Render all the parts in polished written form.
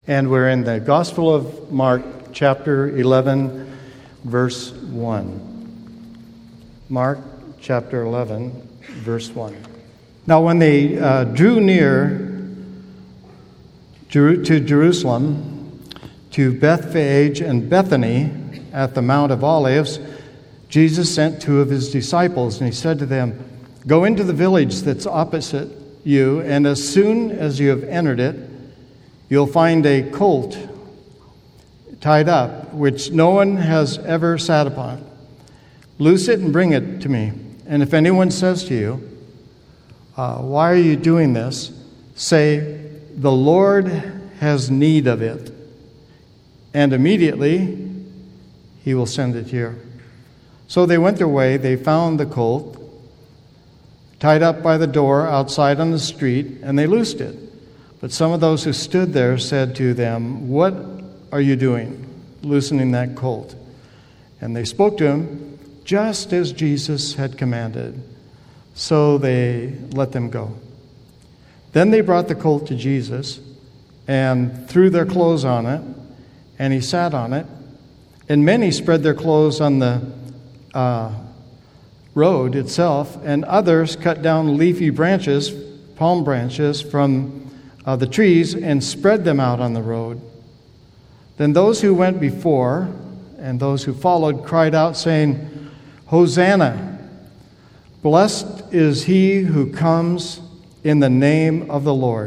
And we're in the Gospel of Mark, chapter 11, verse 1. Mark, chapter 11, verse 1. Now when they drew near to Jerusalem, to Bethphage and Bethany at the Mount of Olives, Jesus sent two of his disciples, and he said to them, "Go into the village that's opposite you, and as soon as you have entered it, you'll find a colt tied up, which no one has ever sat upon. Loose it and bring it to me. And if anyone says to you, 'Why are you doing this?' say, 'The Lord has need of it.' And immediately he will send it here." So they went their way. They found the colt tied up by the door outside on the street, and they loosed it. But some of those who stood there said to them, "What are you doing, loosening that colt?" And they spoke to him just as Jesus had commanded. So they let them go. Then they brought the colt to Jesus and threw their clothes on it, and he sat on it. And many spread their clothes on the road itself, and others cut down leafy branches, palm branches, from the trees and spread them out on the road. Then those who went before and those who followed cried out, saying, "Hosanna! Blessed is he who comes in the name of the Lord.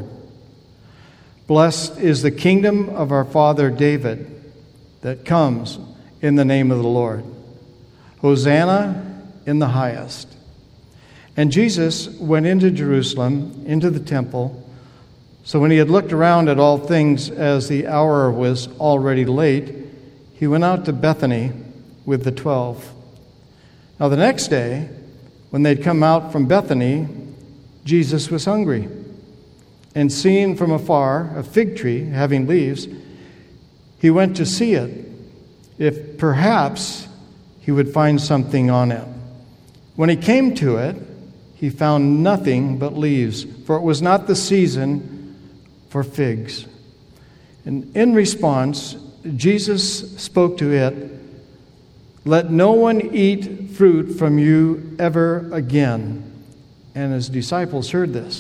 Blessed is the kingdom of our father David that comes in the name of the Lord. Hosanna in the highest." And Jesus went into Jerusalem, into the temple. So when he had looked around at all things, as the hour was already late, he went out to Bethany with the 12. Now the next day, when they'd come out from Bethany, Jesus was hungry. And seeing from afar a fig tree having leaves, he went to see it, if perhaps he would find something on it. When he came to it, he found nothing but leaves, for it was not the season for figs. And in response, Jesus spoke to it, "Let no one eat fruit from you ever again." And his disciples heard this.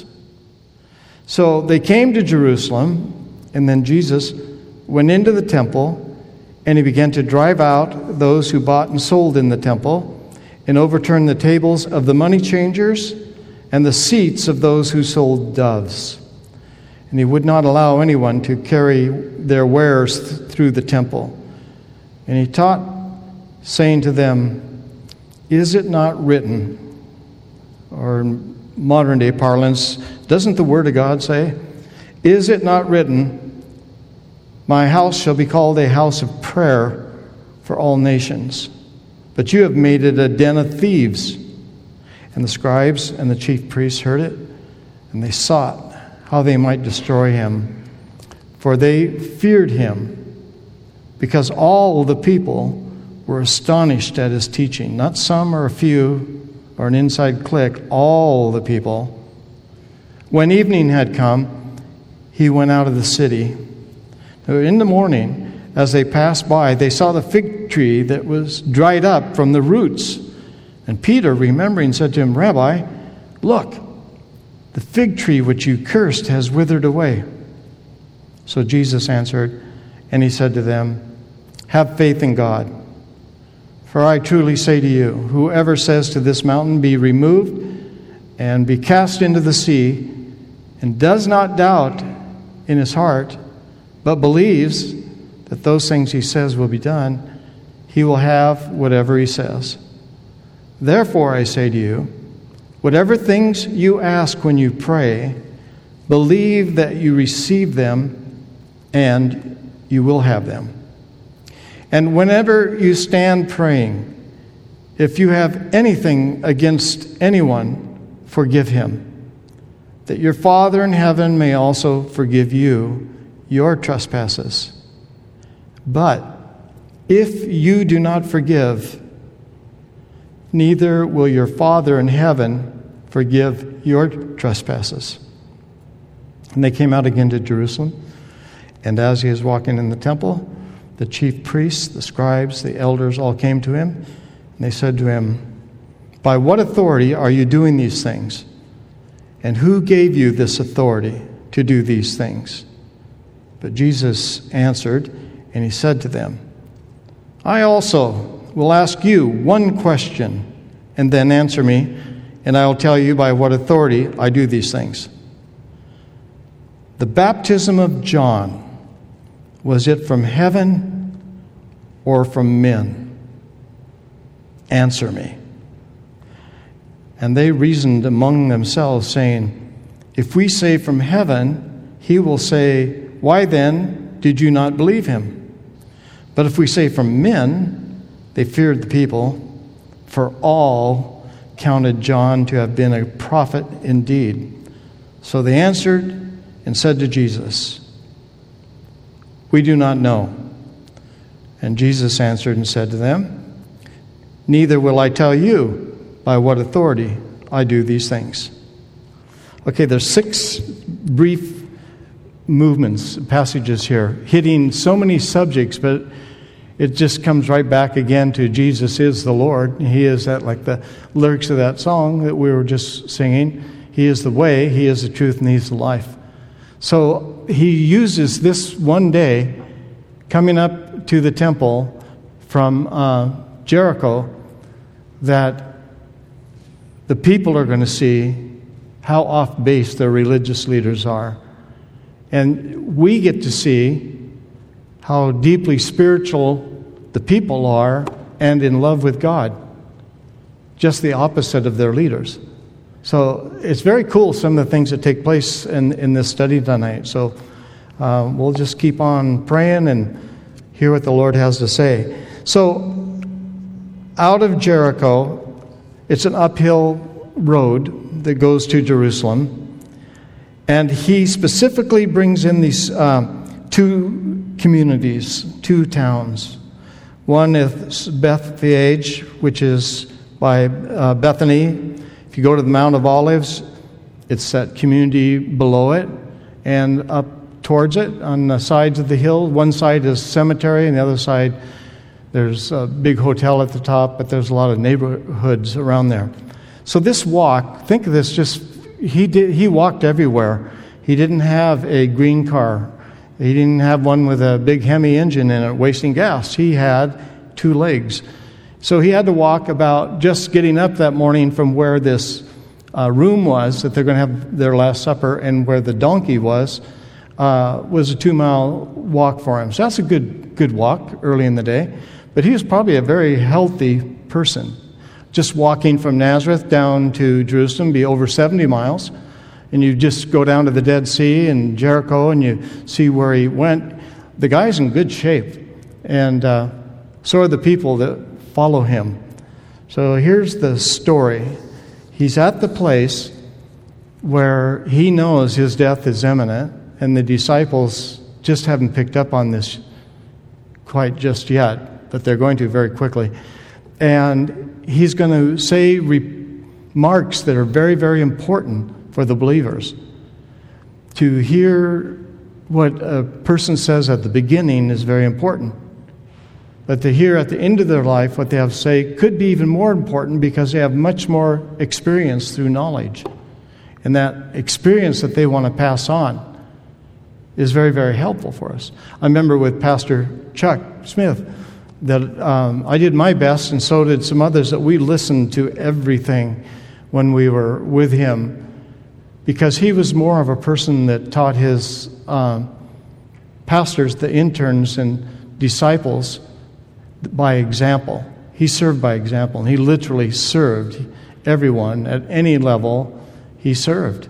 So they came to Jerusalem, and then Jesus went into the temple, and he began to drive out those who bought and sold in the temple, and overturned the tables of the money changers and the seats of those who sold doves. And he would not allow anyone to carry their wares through the temple. And he taught, saying to them, "Is it not written," or in modern day parlance, doesn't the Word of God say, "Is it not written, 'My house shall be called a house of prayer for all nations'? But you have made it a den of thieves." And the scribes and the chief priests heard it, and they sought how they might destroy him, for they feared him, because all the people were astonished at his teaching. Not some or a few or an inside clique, all the people. When evening had come, he went out of the city. In the morning, as they passed by, they saw the fig tree that was dried up from the roots. And Peter, remembering, said to him, "Rabbi, look, the fig tree which you cursed has withered away." So Jesus answered, and he said to them, "Have faith in God. For I truly say to you, whoever says to this mountain, 'Be removed and be cast into the sea,' and does not doubt in his heart, but believes that those things he says will be done, he will have whatever he says. Therefore I say to you, whatever things you ask when you pray, believe that you receive them, and you will have them. And whenever you stand praying, if you have anything against anyone, forgive him, that your Father in heaven may also forgive you your trespasses. But if you do not forgive, neither will your Father in heaven forgive your trespasses." And they came out again to Jerusalem. And as he was walking in the temple, the chief priests, the scribes, the elders all came to him, and they said to him, "By what authority are you doing these things? And who gave you this authority to do these things?" But Jesus answered, and he said to them, "I also will ask you one question, and then answer me, and I will tell you by what authority I do these things. The baptism of John, was it from heaven or from men? Answer me." And they reasoned among themselves, saying, "If we say from heaven, he will say, 'Why then did you not believe him?' But if we say from men," they feared the people, for all counted John to have been a prophet indeed. So they answered and said to Jesus, "We do not know." And Jesus answered and said to them, "Neither will I tell you by what authority I do these things." Okay, there's 6 brief passages here, hitting so many subjects, but it just comes right back again to Jesus is the Lord. He is that, like the lyrics of that song that we were just singing. He is the way, he is the truth, and he's the life. So he uses this one day coming up to the temple from Jericho that the people are going to see how off base their religious leaders are. And we get to see how deeply spiritual the people are and in love with God. Just the opposite of their leaders. So it's very cool, some of the things that take place in this study tonight. So we'll just keep on praying and hear what the Lord has to say. So out of Jericho, it's an uphill road that goes to Jerusalem. And he specifically brings in these 2 communities, 2 towns. One is Bethphage, which is by Bethany. If you go to the Mount of Olives, it's that community below it. And up towards it, on the sides of the hill, one side is cemetery, and the other side, there's a big hotel at the top, but there's a lot of neighborhoods around there. So this walk, think of this, he walked everywhere. He didn't have a green car. He didn't have one with a big Hemi engine in it wasting gas. He had 2 legs. So he had to walk about just getting up that morning from where this room was that they're going to have their Last Supper and where the donkey was a 2-mile walk for him. So that's a good walk early in the day. But he was probably a very healthy person. Just walking from Nazareth down to Jerusalem be over 70 miles. And you just go down to the Dead Sea and Jericho and you see where he went. The guy's in good shape. And so are the people that follow him. So here's the story. He's at the place where he knows his death is imminent, and the disciples just haven't picked up on this quite just yet, but they're going to very quickly. And he's going to say remarks that are very, very important for the believers. To hear what a person says at the beginning is very important. But to hear at the end of their life what they have to say could be even more important because they have much more experience through knowledge. And that experience that they want to pass on is very, very helpful for us. I remember with Pastor Chuck Smith that I did my best, and so did some others, that we listened to everything when we were with him, because he was more of a person that taught his pastors, the interns and disciples, by example. He served by example, and he literally served everyone at any level. He served.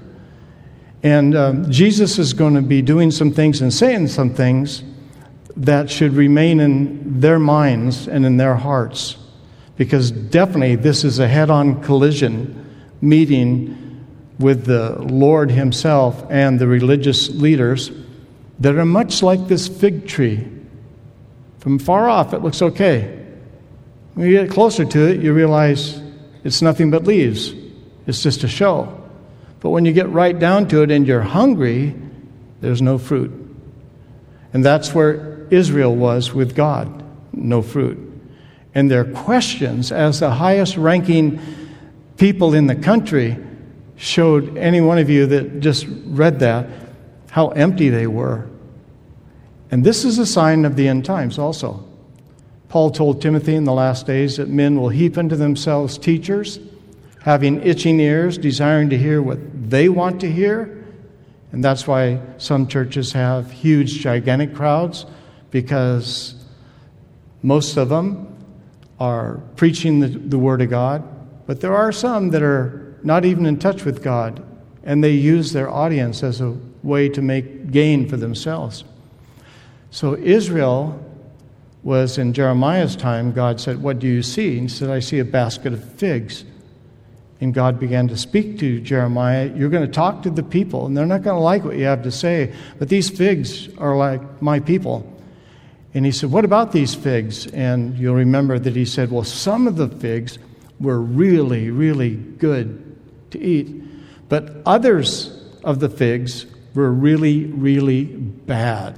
And Jesus is going to be doing some things and saying some things that should remain in their minds and in their hearts, because definitely this is a head-on collision meeting with the Lord himself and the religious leaders that are much like this fig tree. From far off, it looks okay. When you get closer to it, you realize it's nothing but leaves. It's just a show. But when you get right down to it and you're hungry, there's no fruit. And that's where Israel was with God, no fruit. And their questions, as the highest ranking people in the country, showed any one of you that just read that how empty they were. And this is a sign of the end times also. Paul told Timothy in the last days that men will heap unto themselves teachers, having itching ears, desiring to hear what they want to hear. And that's why some churches have huge, gigantic crowds, because most of them are preaching the Word of God. But there are some that are not even in touch with God, and they use their audience as a way to make gain for themselves. So Israel was in Jeremiah's time. God said, "What do you see?" And he said, "I see a basket of figs." And God began to speak to Jeremiah. "You're going to talk to the people, and they're not going to like what you have to say, but these figs are like my people." And he said, "What about these figs?" And you'll remember that he said, "Well, some of the figs were really, really good to eat, but others of the figs were really, really bad."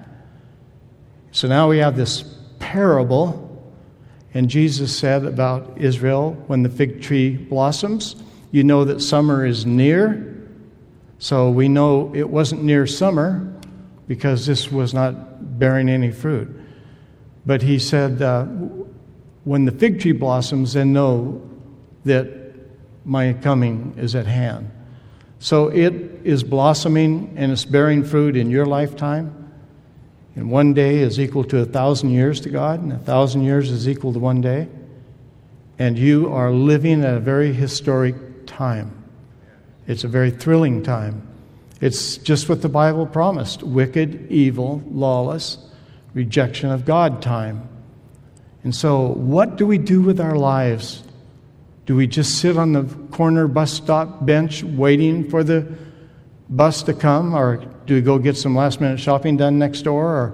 So now we have this parable, and Jesus said about Israel, when the fig tree blossoms, you know that summer is near. So we know it wasn't near summer because this was not bearing any fruit. But he said, when the fig tree blossoms, then know that my coming is at hand. So it is blossoming and it's bearing fruit in your lifetime. And one day is equal to 1,000 years to God, and 1,000 years is equal to one day. And you are living at a very historic time. It's a very thrilling time. It's just what the Bible promised: wicked, evil, lawless, rejection of God time. And so what do we do with our lives? Do we just sit on the corner bus stop bench waiting for the bus to come? Or do we go get some last-minute shopping done next door? Or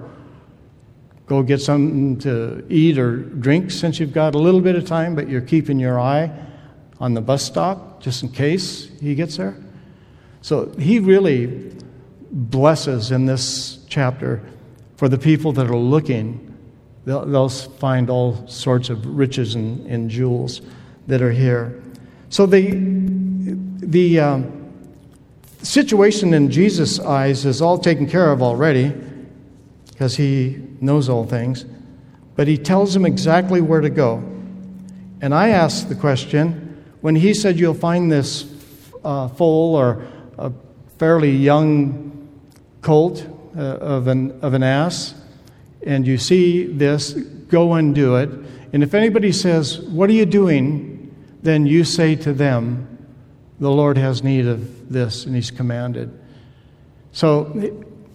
go get something to eat or drink since you've got a little bit of time, but you're keeping your eye on the bus stop just in case he gets there? So he really blesses in this chapter for the people that are looking. They'll find all sorts of riches and jewels that are here. So the situation in Jesus' eyes is all taken care of already, because he knows all things, but he tells them exactly where to go. And I asked the question, when he said you'll find this foal or a fairly young colt of an ass, and you see this, go and do it. And if anybody says, "What are you doing?" then you say to them, "The Lord has need of this, and he's commanded." So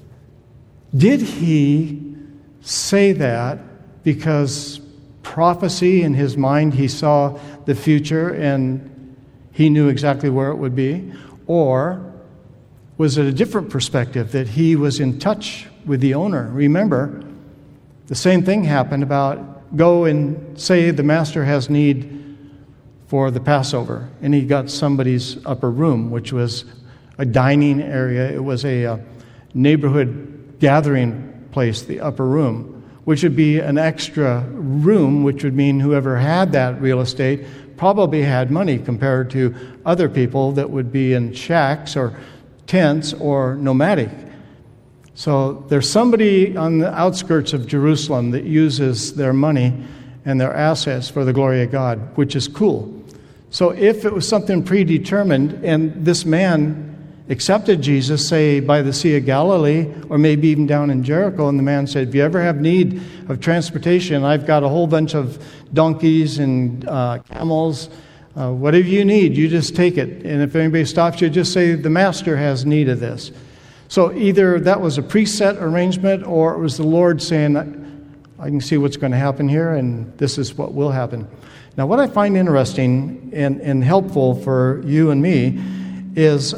did he say that because prophecy in his mind, he saw the future and he knew exactly where it would be? Or was it a different perspective, that he was in touch with the owner? Remember, the same thing happened about go and say the master has need for the Passover, and he got somebody's upper room, which was a dining area. It was a neighborhood gathering place, the upper room, which would be an extra room, which would mean whoever had that real estate probably had money compared to other people that would be in shacks or tents or nomadic. So there's somebody on the outskirts of Jerusalem that uses their money and their assets for the glory of God, which is cool. So if it was something predetermined and this man accepted Jesus, say by the Sea of Galilee, or maybe even down in Jericho, and the man said, "If you ever have need of transportation, I've got a whole bunch of donkeys and camels, whatever you need, you just take it. And if anybody stops you, just say, the master has need of this." So either that was a preset arrangement, or it was the Lord saying, "I can see what's going to happen here, and this is what will happen." Now, what I find interesting and helpful for you and me is,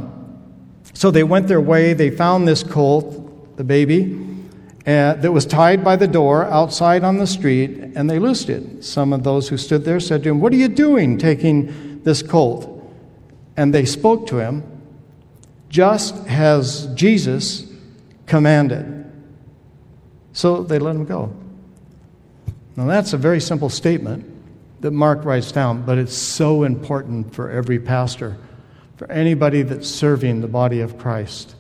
so they went their way, they found this colt, the baby, that was tied by the door outside on the street, and they loosed it. Some of those who stood there said to him, "What are you doing taking this colt?" And they spoke to him, just as Jesus commanded. So they let him go. Now that's a very simple statement that Mark writes down, but it's so important for every pastor, for anybody that's serving the body of Christ.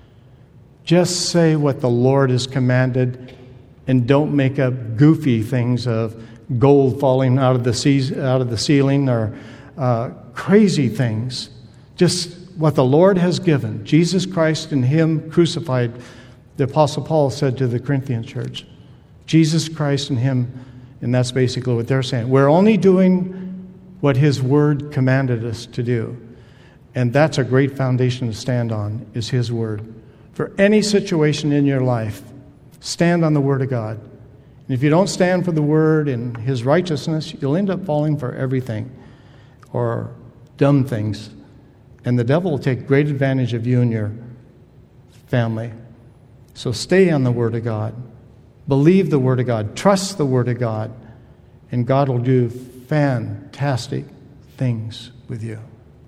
Just say what the Lord has commanded, and don't make up goofy things of gold falling out of the ceiling or crazy things. Just what the Lord has given. Jesus Christ and Him crucified, the Apostle Paul said to the Corinthian church. Jesus Christ and Him, and that's basically what they're saying. We're only doing what His Word commanded us to do. And that's a great foundation to stand on, is His Word. For any situation in your life, stand on the Word of God. And if you don't stand for the Word and His righteousness, you'll end up falling for everything or dumb things. And the devil will take great advantage of you and your family. So stay on the Word of God. Believe the Word of God. Trust the Word of God. And God will do fantastic things with you.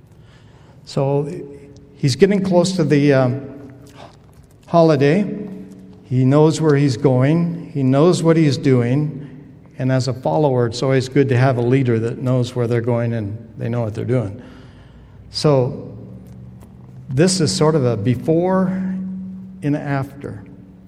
So he's getting close to the holiday. He knows where he's going. He knows what he's doing. And as a follower, it's always good to have a leader that knows where they're going and they know what they're doing. So this is sort of a before and after.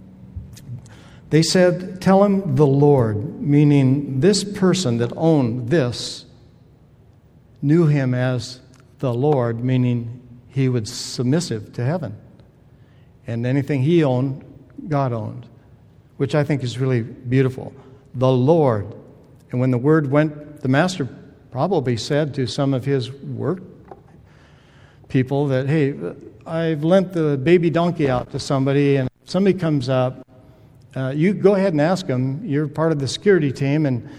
They said, tell him the Lord, meaning this person that owned this knew him as the Lord, meaning he was submissive to heaven. And anything he owned, God owned, which I think is really beautiful. The Lord. And when the word went, the master probably said to some of his work people that, hey, I've lent the baby donkey out to somebody, and if somebody comes up, you go ahead and ask them. You're part of the security team, and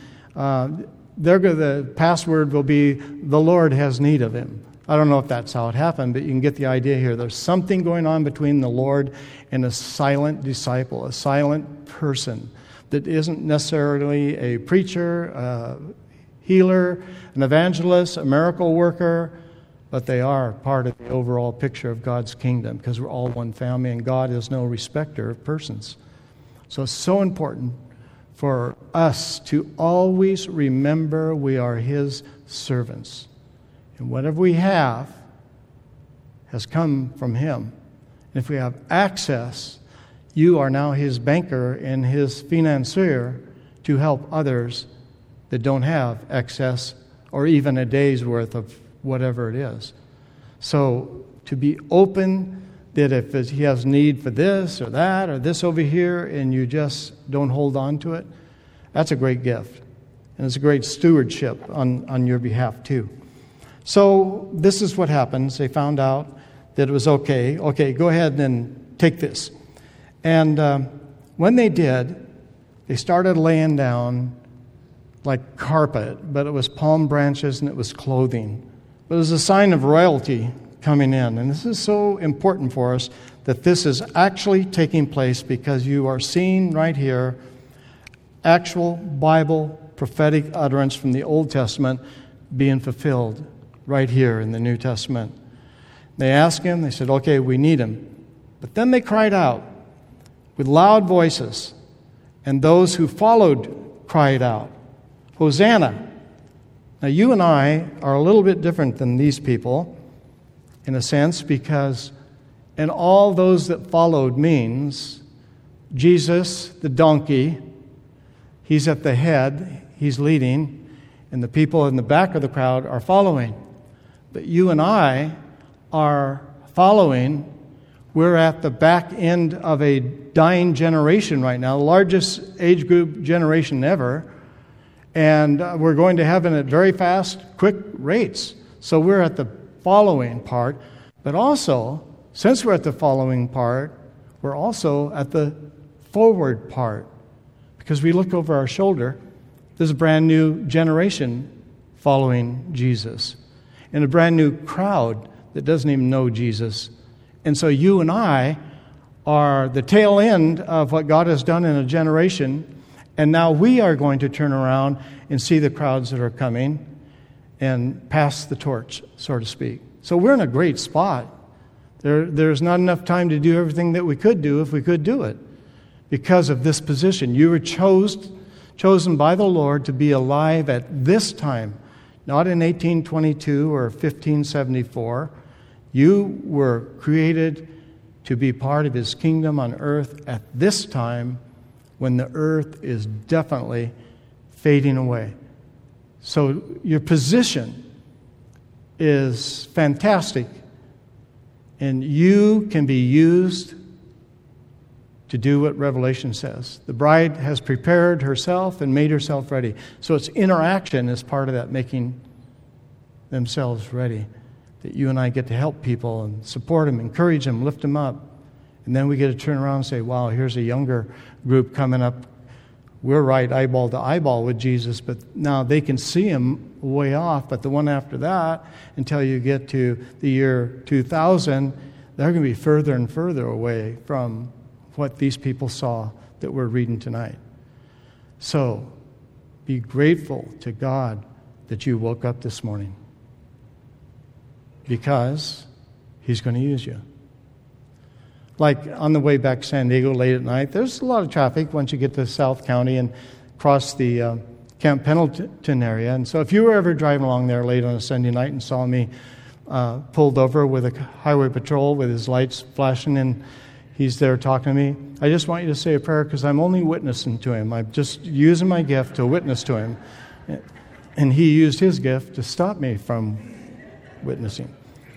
the password will be, the Lord has need of him. I don't know if that's how it happened, but you can get the idea here. There's something going on between the Lord and a silent disciple, a silent person that isn't necessarily a preacher, a healer, an evangelist, a miracle worker, but they are part of the overall picture of God's kingdom because we're all one family and God is no respecter of persons. So it's so important for us to always remember we are His servants. And whatever we have has come from Him. And if we have access, you are now His banker and His financier to help others that don't have excess or even a day's worth of whatever it is. So to be open that if He has need for this or that or this over here and you just don't hold on to it, that's a great gift. And it's a great stewardship on your behalf too. So this is what happens. They found out that it was okay. Okay, go ahead and take this. And when they did, they started laying down like carpet, but it was palm branches and it was clothing. But it was a sign of royalty coming in. And this is so important for us that this is actually taking place because you are seeing right here actual Bible prophetic utterance from the Old Testament being fulfilled right here in the New Testament. They asked him, they said, okay, we need him. But then they cried out with loud voices, and those who followed cried out, Hosanna! Now you and I are a little bit different than these people in a sense because, and all those that followed means Jesus, the donkey, He's at the head, He's leading, and the people in the back of the crowd are following. But you and I are following. We're at the back end of a dying generation right now, the largest age group generation ever. And we're going to heaven at very fast, quick rates. So we're at the following part. But also, since we're at the following part, we're also at the forward part. Because we look over our shoulder, there's a brand new generation following Jesus. And a brand new crowd that doesn't even know Jesus. And so you and I are the tail end of what God has done in a generation. And now we are going to turn around and see the crowds that are coming and pass the torch, so to speak. So we're in a great spot. There's not enough time to do everything that we could do if we could do it. because of this position. You were chosen by the Lord to be alive at this time, not in 1822 or 1574. You were created to be part of His kingdom on earth at this time when the earth is definitely fading away. So your position is fantastic, and you can be used to do what Revelation says. The bride has prepared herself and made herself ready. So its interaction is part of that, making themselves ready. That you and I get to help people and support them, encourage them, lift them up. And then we get to turn around and say, wow, here's a younger group coming up. We're right eyeball to eyeball with Jesus, but now they can see Him way off. But the one after that, until you get to the year 2000, they're going to be further and further away from what these people saw that we're reading tonight. So, be grateful to God that you woke up this morning, because He's going to use you. Like on the way back to San Diego late at night, there's a lot of traffic once you get to South County and cross the Camp Pendleton area. And so if you were ever driving along there late on a Sunday night and saw me pulled over with a highway patrol with his lights flashing and he's there talking to me, I just want you to say a prayer, because I'm only witnessing to him. I'm just using my gift to witness to him. And he used his gift to stop me from witnessing.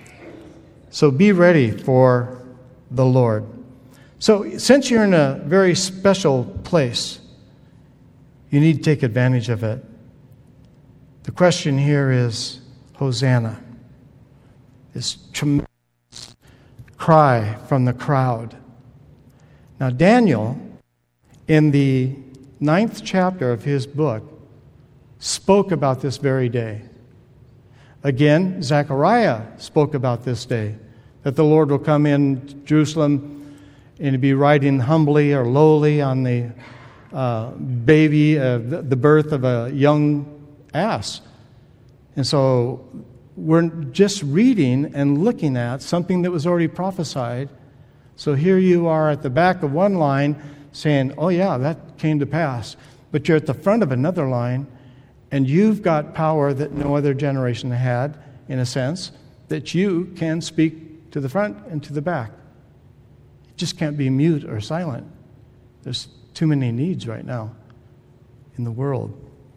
So be ready for the Lord. So since you're in a very special place, you need to take advantage of it. The question here is, Hosanna. This tremendous cry from the crowd. Now Daniel, in the 9th chapter of his book, spoke about this very day. Again, Zechariah spoke about this day, that the Lord will come in Jerusalem and be riding humbly or lowly on the baby, the birth of a young ass. And so we're just reading and looking at something that was already prophesied. So here you are at the back of one line saying, oh yeah, that came to pass. But you're at the front of another line, and you've got power that no other generation had, in a sense, that you can speak to the front and to the back. You just can't be mute or silent. There's too many needs right now in the world.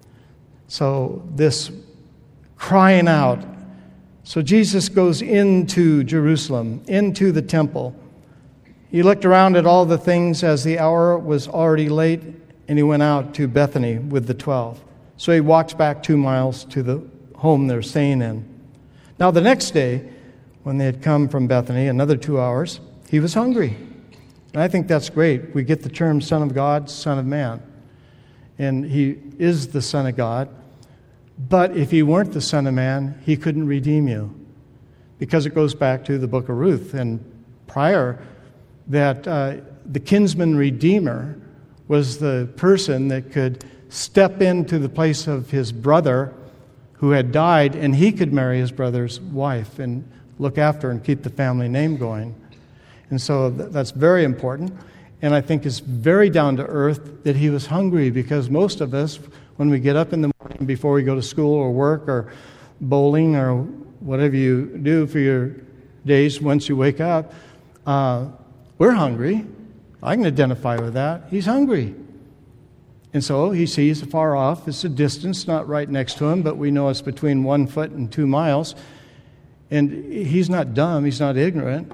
So this crying out. So Jesus goes into Jerusalem, into the temple. He looked around at all the things as the hour was already late, and he went out to Bethany with the 12. So he walks back 2 miles to the home they're staying in. Now the next day, when they had come from Bethany, another 2 hours, he was hungry. And I think that's great. We get the term Son of God, Son of Man. And he is the Son of God. But if he weren't the Son of Man, he couldn't redeem you. Because it goes back to the book of Ruth. And prior, that the kinsman redeemer was the person that could step into the place of his brother who had died, and he could marry his brother's wife and look after and keep the family name going. And so that's very important. And I think it's very down to earth that he was hungry, because most of us, when we get up in the morning before we go to school or work or bowling or whatever you do for your days once you wake up, we're hungry. I can identify with that. He's hungry. And so he sees afar off. It's a distance, not right next to him, but we know it's between 1 foot and 2 miles. And he's not dumb. He's not ignorant.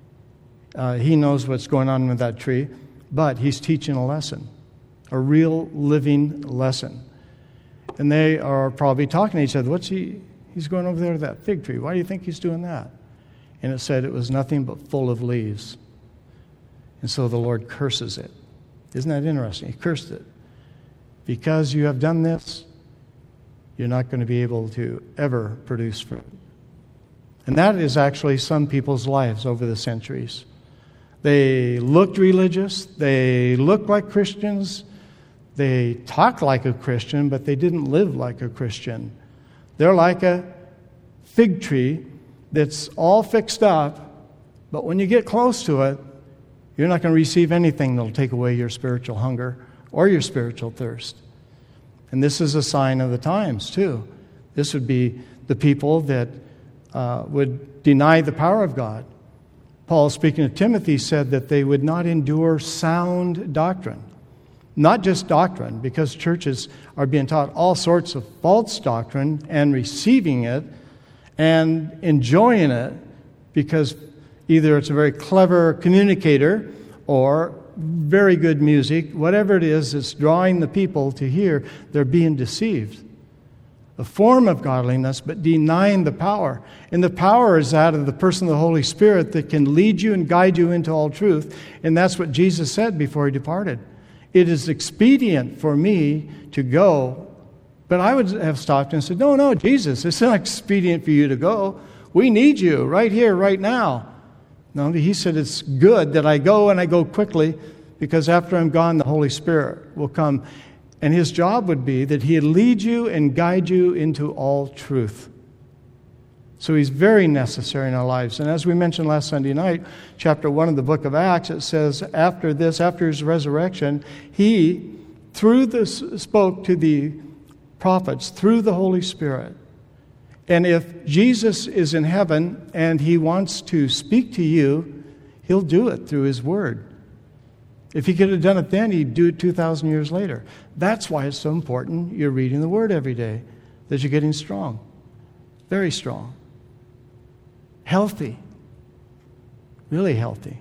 He knows what's going on with that tree. But he's teaching a lesson, a real living lesson. And they are probably talking to each other. He's going over there to that fig tree. Why do you think he's doing that? And it said it was nothing but full of leaves. And so the Lord curses it. Isn't that interesting? He cursed it. Because you have done this, you're not going to be able to ever produce fruit. And that is actually some people's lives over the centuries. They looked religious, they looked like Christians, they talked like a Christian, but they didn't live like a Christian. They're like a fig tree that's all fixed up, but when you get close to it, You're not going to receive anything that will take away your spiritual hunger or your spiritual thirst. And this is a sign of the times, too. This would be the people that would deny the power of God. Paul, speaking to Timothy, said that they would not endure sound doctrine. Not just doctrine, because churches are being taught all sorts of false doctrine and receiving it and enjoying it because either it's a very clever communicator or very good music, whatever it is that's drawing the people to hear, they're being deceived. A form of godliness, but denying the power. And the power is out of the person of the Holy Spirit that can lead you and guide you into all truth. And that's what Jesus said before he departed. It is expedient for me to go. But I would have stopped and said, no, Jesus, it's not expedient for you to go. We need you right here, right now. No, he said it's good that I go and I go quickly because after I'm gone, the Holy Spirit will come. And his job would be that he'd lead you and guide you into all truth. So he's very necessary in our lives. And as we mentioned last Sunday night, chapter 1 of the book of Acts, it says after his resurrection, he spoke to the prophets through the Holy Spirit. And if Jesus is in heaven and he wants to speak to you, he'll do it through his word. If he could have done it then, he'd do it 2,000 years later. That's why it's so important you're reading the word every day, that you're getting strong, very strong, healthy, really healthy.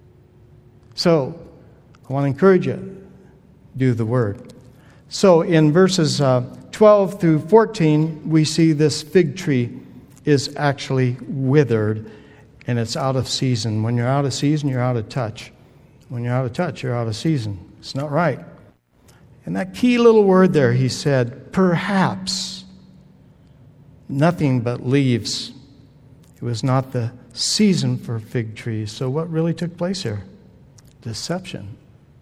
So I want to encourage you, do the word. So in verses 12 through 14, we see this fig tree is actually withered and it's out of season. When you're out of season, you're out of touch. When you're out of touch, you're out of season. It's not right. And that key little word there, he said, perhaps, nothing but leaves. It was not the season for fig trees. So what really took place here? Deception.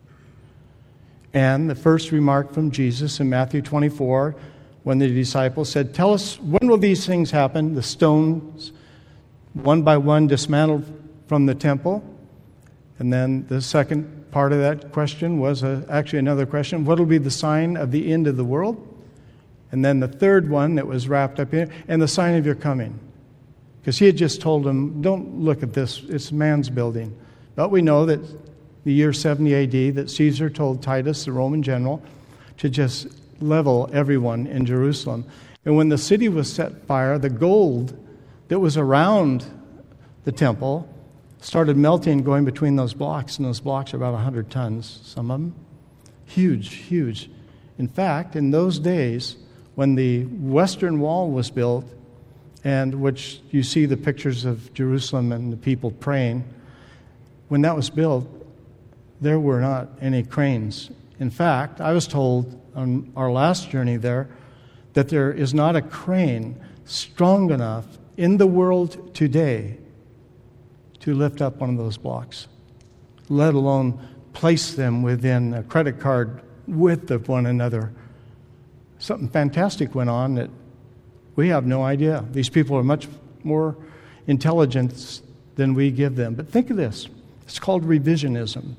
And the first remark from Jesus in Matthew 24, when the disciples said, tell us, when will these things happen? The stones, one by one, dismantled from the temple. And then the second part of that question was actually another question. What will be the sign of the end of the world? And then the third one that was wrapped up in it, and the sign of your coming. Because he had just told them, don't look at this, it's man's building. But we know that the year 70 AD, that Caesar told Titus, the Roman general, to just level everyone in Jerusalem. And when the city was set fire, the gold that was around the temple started melting, going between those blocks, and those blocks are about 100 tons, some of them. Huge, huge. In fact, in those days, when the Western Wall was built, and which you see the pictures of Jerusalem and the people praying, when that was built, there were not any cranes. In fact, I was told on our last journey there that there is not a crane strong enough in the world today to lift up one of those blocks, let alone place them within a credit card width of one another. Something fantastic went on that we have no idea. These people are much more intelligent than we give them. But think of this. It's called revisionism.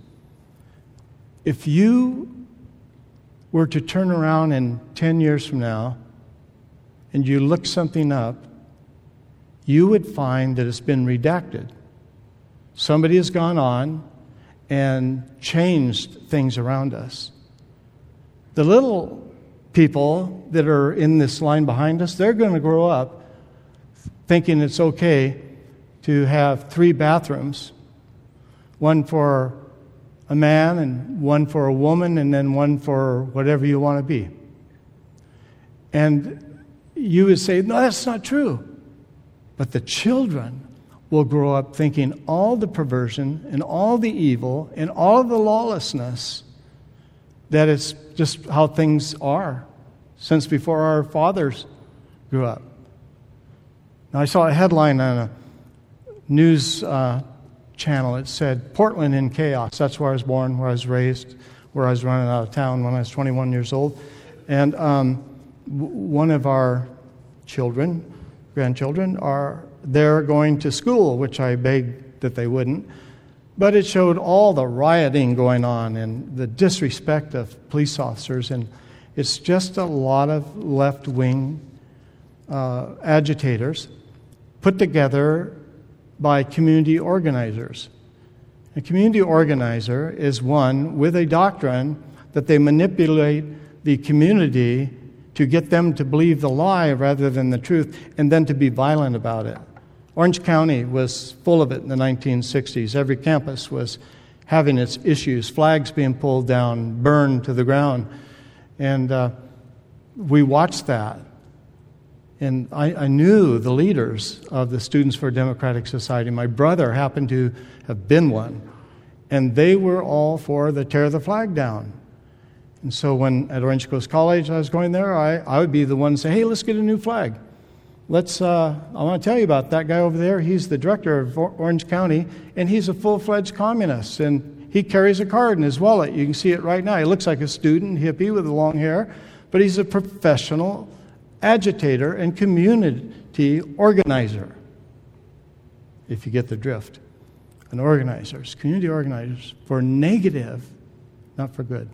If you were to turn around in 10 years from now and you look something up, you would find that it's been redacted. Somebody has gone on and changed things around us. The little people that are in this line behind us, they're going to grow up thinking it's okay to have 3 bathrooms, one for a man and one for a woman and then one for whatever you want to be. And you would say, no, that's not true. But the children will grow up thinking all the perversion and all the evil and all the lawlessness, that it's just how things are since before our fathers grew up. Now, I saw a headline on a news channel. It said, Portland in chaos. That's where I was born, where I was raised, where I was running out of town when I was 21 years old. And one of our grandchildren, they're going to school, which I begged that they wouldn't. But it showed all the rioting going on and the disrespect of police officers. And it's just a lot of left-wing agitators put together by community organizers. A community organizer is one with a doctrine that they manipulate the community to get them to believe the lie rather than the truth, and then to be violent about it. Orange County was full of it in the 1960s. Every campus was having its issues, flags being pulled down, burned to the ground. And we watched that. And I knew the leaders of the Students for a Democratic Society. My brother happened to have been one. And they were all for the tear the flag down. And so when at Orange Coast College I was going there, I would be the one to say, hey, let's get a new flag. I want to tell you about that guy over there. He's the director of Orange County, and he's a full-fledged communist. And he carries a card in his wallet. You can see it right now. He looks like a student, hippie with long hair, but he's a professional agitator and community organizer, if you get the drift. And organizers, community organizers, for negative, not for good.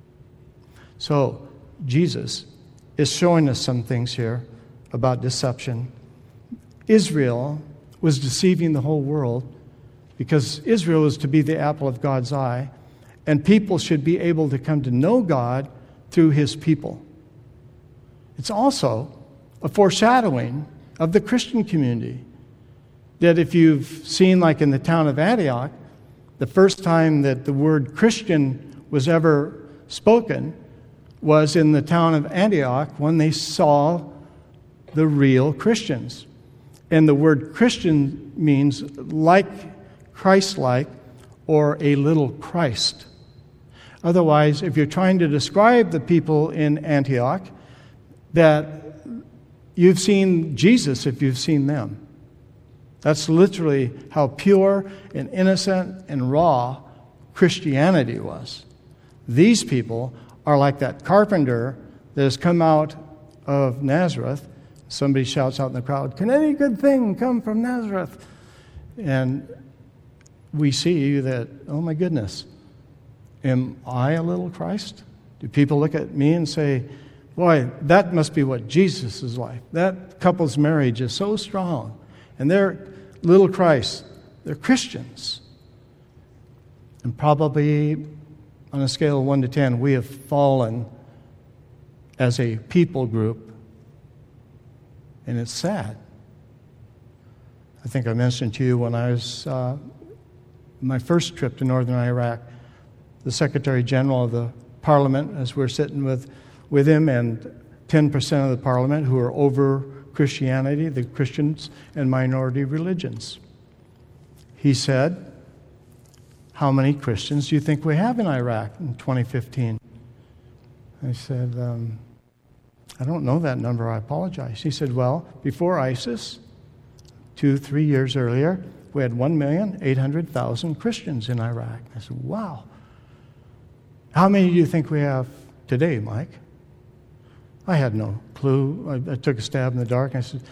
So, Jesus is showing us some things here about deception. Israel was deceiving the whole world because Israel is to be the apple of God's eye, and people should be able to come to know God through His people. It's also a foreshadowing of the Christian community. That if you've seen, like in the town of Antioch, the first time that the word Christian was ever spoken was in the town of Antioch when they saw the real Christians. And the word Christian means like, Christ-like, or a little Christ. Otherwise, if you're trying to describe the people in Antioch, that you've seen Jesus if you've seen them. That's literally how pure and innocent and raw Christianity was. These people are like that carpenter that has come out of Nazareth. Somebody shouts out in the crowd, "Can any good thing come from Nazareth?" And we see that, oh my goodness, am I a little Christ? Do people look at me and say, boy, that must be what Jesus is like. That couple's marriage is so strong. And they're little Christ. They're Christians. And probably on a scale of 1 to 10, we have fallen as a people group. And it's sad. I think I mentioned to you when I was my first trip to northern Iraq, the Secretary General of the Parliament, as we're sitting with him, and 10% of the Parliament who are over Christianity, the Christians and minority religions. He said, how many Christians do you think we have in Iraq in 2015? I said, I don't know that number, I apologize. He said, well, before ISIS, 2-3 years earlier, we had 1,800,000 Christians in Iraq. I said, wow. How many do you think we have today, Mike? I had no clue. I took a stab in the dark. I said,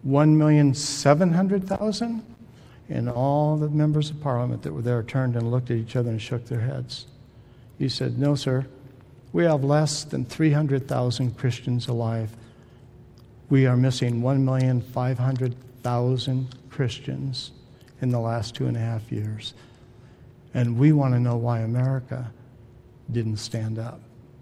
1,700,000? And all the members of Parliament that were there turned and looked at each other and shook their heads. He said, no, sir. We have less than 300,000 Christians alive. We are missing 1,500,000 Christians in the last 2.5 years. And we want to know why America didn't stand up.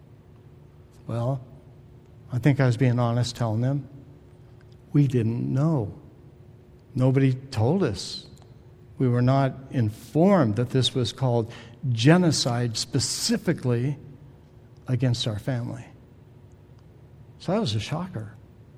Well, I think I was being honest telling them, we didn't know. Nobody told us. We were not informed that this was called genocide specifically against our family. So that was a shocker.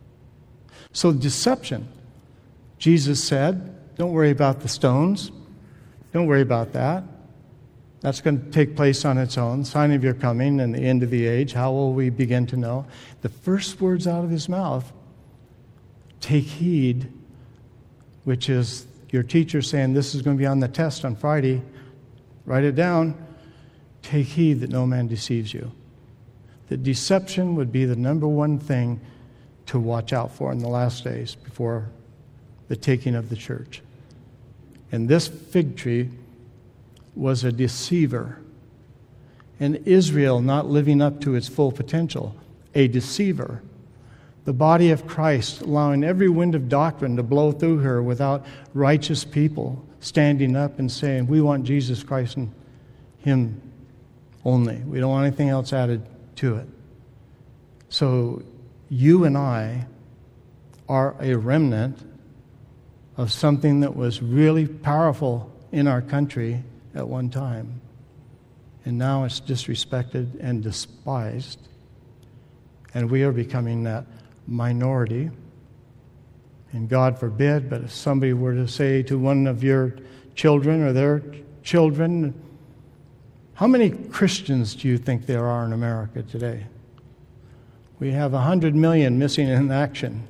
So deception. Jesus said, don't worry about the stones. Don't worry about that. That's going to take place on its own. Sign of your coming and the end of the age. How will we begin to know? The first words out of his mouth, take heed, which is your teacher saying this is going to be on the test on Friday. Write it down. Take heed that no man deceives you. That deception would be the number one thing to watch out for in the last days before the taking of the church. And this fig tree was a deceiver, and Israel not living up to its full potential, a deceiver. The body of Christ allowing every wind of doctrine to blow through her without righteous people standing up and saying, we want Jesus Christ and Him only. We don't want anything else added to it. So you and I are a remnant of something that was really powerful in our country at one time. And now it's disrespected and despised. And we are becoming that minority. And God forbid, but if somebody were to say to one of your children or their children, how many Christians do you think there are in America today? We have 100 million missing in action.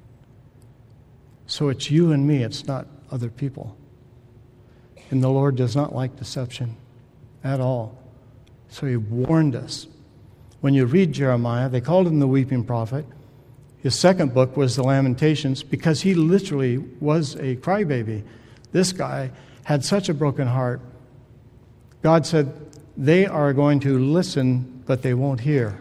So it's you and me, it's not other people. And the Lord does not like deception at all. So He warned us. When you read Jeremiah, they called him the weeping prophet. His second book was the Lamentations because he literally was a crybaby. This guy had such a broken heart. God said, they are going to listen, but they won't hear.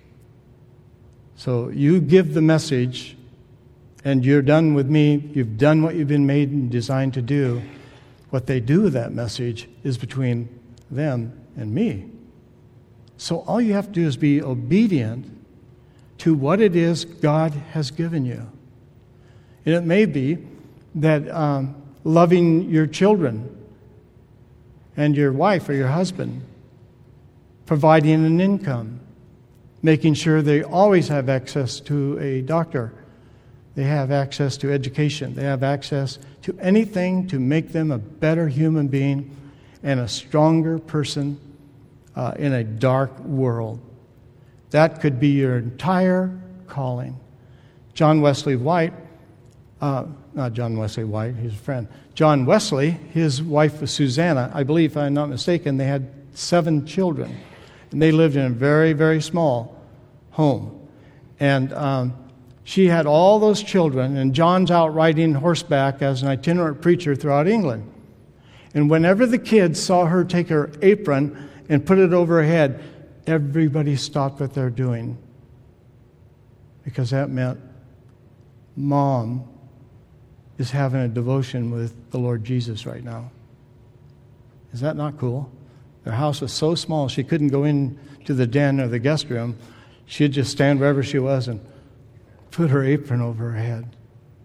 So you give the message, and you're done with me. You've done what you've been made and designed to do. What they do with that message is between them and me. So all you have to do is be obedient to what it is God has given you. And it may be that loving your children and your wife or your husband, providing an income, making sure they always have access to a doctor, they have access to education, they have access to anything to make them a better human being and a stronger person in a dark world. That could be your entire calling. John Wesley White, not John Wesley White, he's a friend. John Wesley, his wife was Susanna. I believe, if I'm not mistaken, they had 7 children. And they lived in a very, very small home. And she had all those children, and John's out riding horseback as an itinerant preacher throughout England. And whenever the kids saw her take her apron and put it over her head, everybody stopped what they're doing. Because that meant Mom is having a devotion with the Lord Jesus right now. Is that not cool? Their house was so small she couldn't go into the den or the guest room. She'd just stand wherever she was and put her apron over her head.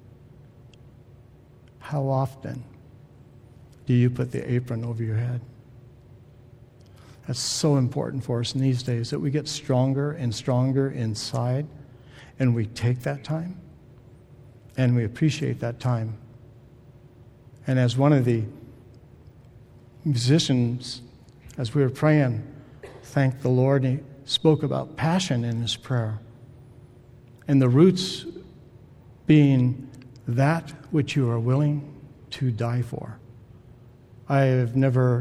How often do you put the apron over your head? That's so important for us in these days, that we get stronger and stronger inside, and we take that time, and we appreciate that time. And as one of the musicians, as we were praying, thanked the Lord, and he spoke about passion in his prayer. And the roots being that which you are willing to die for. I have never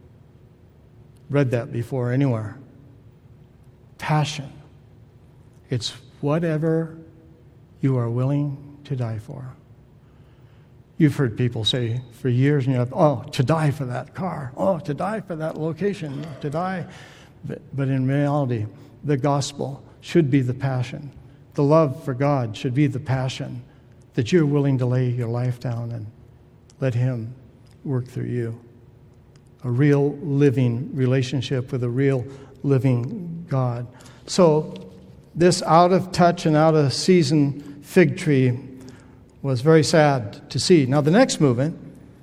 read that before anywhere. Passion. It's whatever you are willing to die for. You've heard people say for years, and you're like, oh, to die for that car. Oh, to die for that location. To die. But in reality, the gospel should be the passion. The love for God should be the passion that you're willing to lay your life down and let Him work through you. A real living relationship with a real living God. So this out of touch and out of season fig tree was very sad to see. Now the next movement,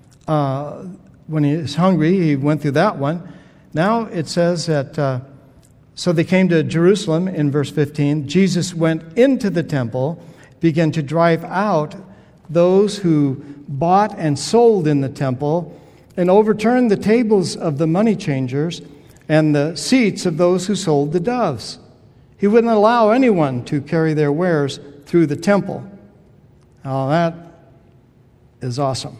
when he was hungry, he went through that one. Now it says that, so they came to Jerusalem in verse 15. Jesus went into the temple, began to drive out those who bought and sold in the temple, and overturned the tables of the money changers and the seats of those who sold the doves. He wouldn't allow anyone to carry their wares through the temple. Now that is awesome.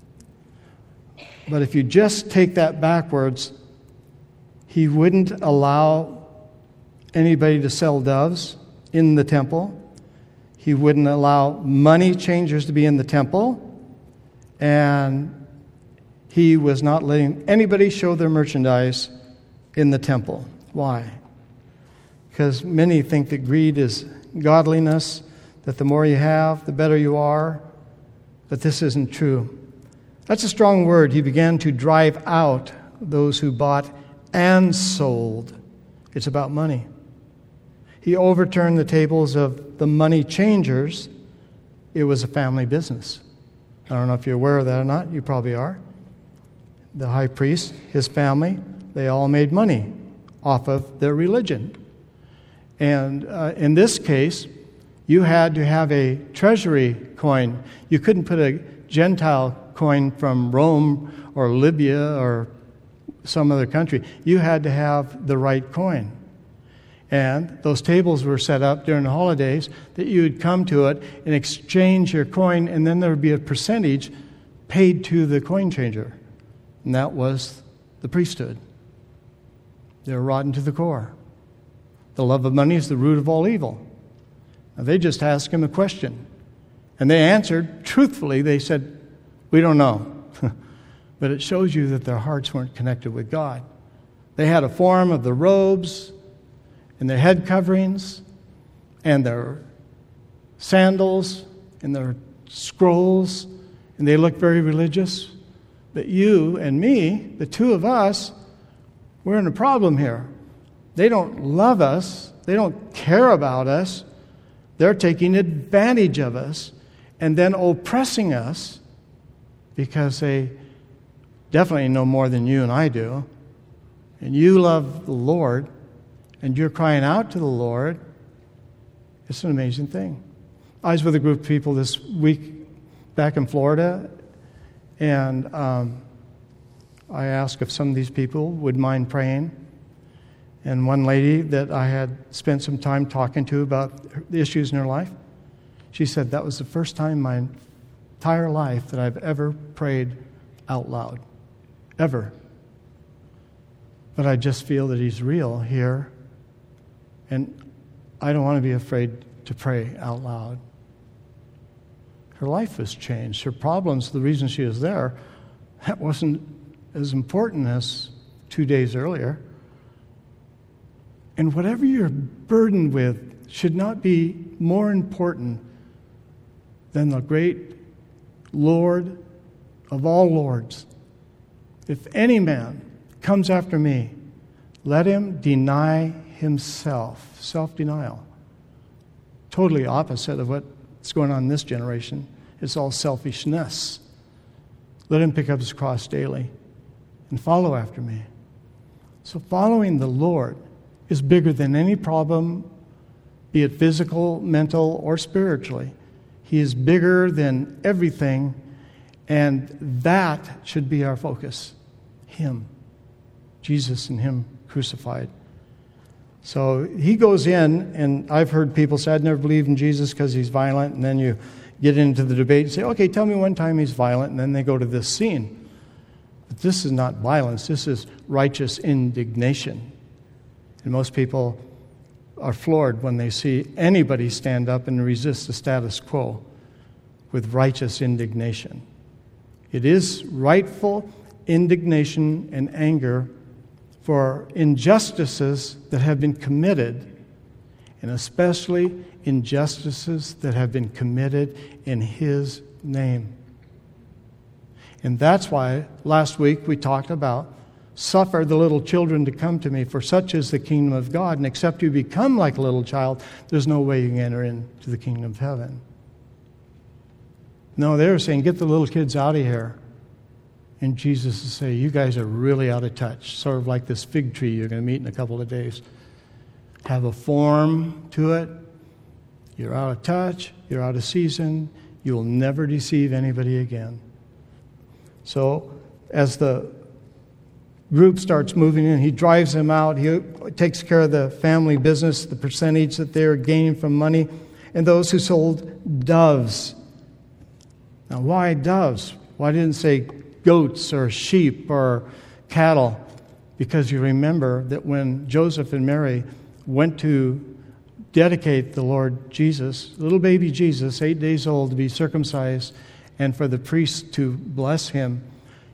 But if you just take that backwards, He wouldn't allow anybody to sell doves in the temple. He wouldn't allow money changers to be in the temple. And he was not letting anybody show their merchandise in the temple. Why? Because many think that greed is godliness, that the more you have, the better you are. But this isn't true. That's a strong word. He began to drive out those who bought and sold. It's about money. He overturned the tables of the money changers. It was a family business. I don't know if you're aware of that or not. You probably are. The high priest, his family, they all made money off of their religion. And in this case, you had to have a treasury coin. You couldn't put a Gentile coin from Rome or Libya or some other country. You had to have the right coin. And those tables were set up during the holidays that you would come to it and exchange your coin, and then there would be a percentage paid to the coin changer. And that was the priesthood. They were rotten to the core. The love of money is the root of all evil. Now, they just asked him a question. And they answered truthfully. They said, "We don't know." But it shows you that their hearts weren't connected with God. They had a form of the robes and their head coverings and their sandals and their scrolls, and they looked very religious. But you and me, the two of us, we're in a problem here. They don't love us. They don't care about us. They're taking advantage of us and then oppressing us because they definitely know more than you and I do. And you love the Lord, and you're crying out to the Lord. It's an amazing thing. I was with a group of people this week back in Florida, and I asked if some of these people would mind praying. And one lady that I had spent some time talking to about the issues in her life, she said that was the first time in my entire life that I've ever prayed out loud. Ever. But I just feel that He's real here. And I don't want to be afraid to pray out loud. Her life was changed. Her problems, the reason she was there, that wasn't as important as 2 days earlier. And whatever you're burdened with should not be more important than the great Lord of all lords. If any man comes after me, let him deny himself. Self-denial. Totally opposite of what's going on in this generation. It's all selfishness. Let him pick up his cross daily and follow after me. So following the Lord is bigger than any problem, be it physical, mental, or spiritually. He is bigger than everything, and that should be our focus. Him. Jesus and Him crucified. So he goes in, and I've heard people say, I'd never believed in Jesus because He's violent, and then you get into the debate and say, okay, tell me one time He's violent, and then they go to this scene. But this is not violence. This is righteous indignation. And most people are floored when they see anybody stand up and resist the status quo with righteous indignation. It is rightful indignation and anger for injustices that have been committed, and especially injustices that have been committed in His name. And that's why last week we talked about suffer the little children to come to me, for such is the kingdom of God. And except you become like a little child, there's no way you can enter into the kingdom of heaven. No, they were saying, get the little kids out of here. And Jesus would say, you guys are really out of touch. Sort of like this fig tree you're going to meet in a couple of days. Have a form to it. You're out of touch. You're out of season. You will never deceive anybody again. So as the group starts moving in, He drives them out. He takes care of the family business, the percentage that they're gaining from money, and those who sold doves. Now, why doves? Why didn't it say goats or sheep or cattle? Because you remember that when Joseph and Mary went to dedicate the Lord Jesus, little baby Jesus, 8 days old, to be circumcised, and for the priest to bless him,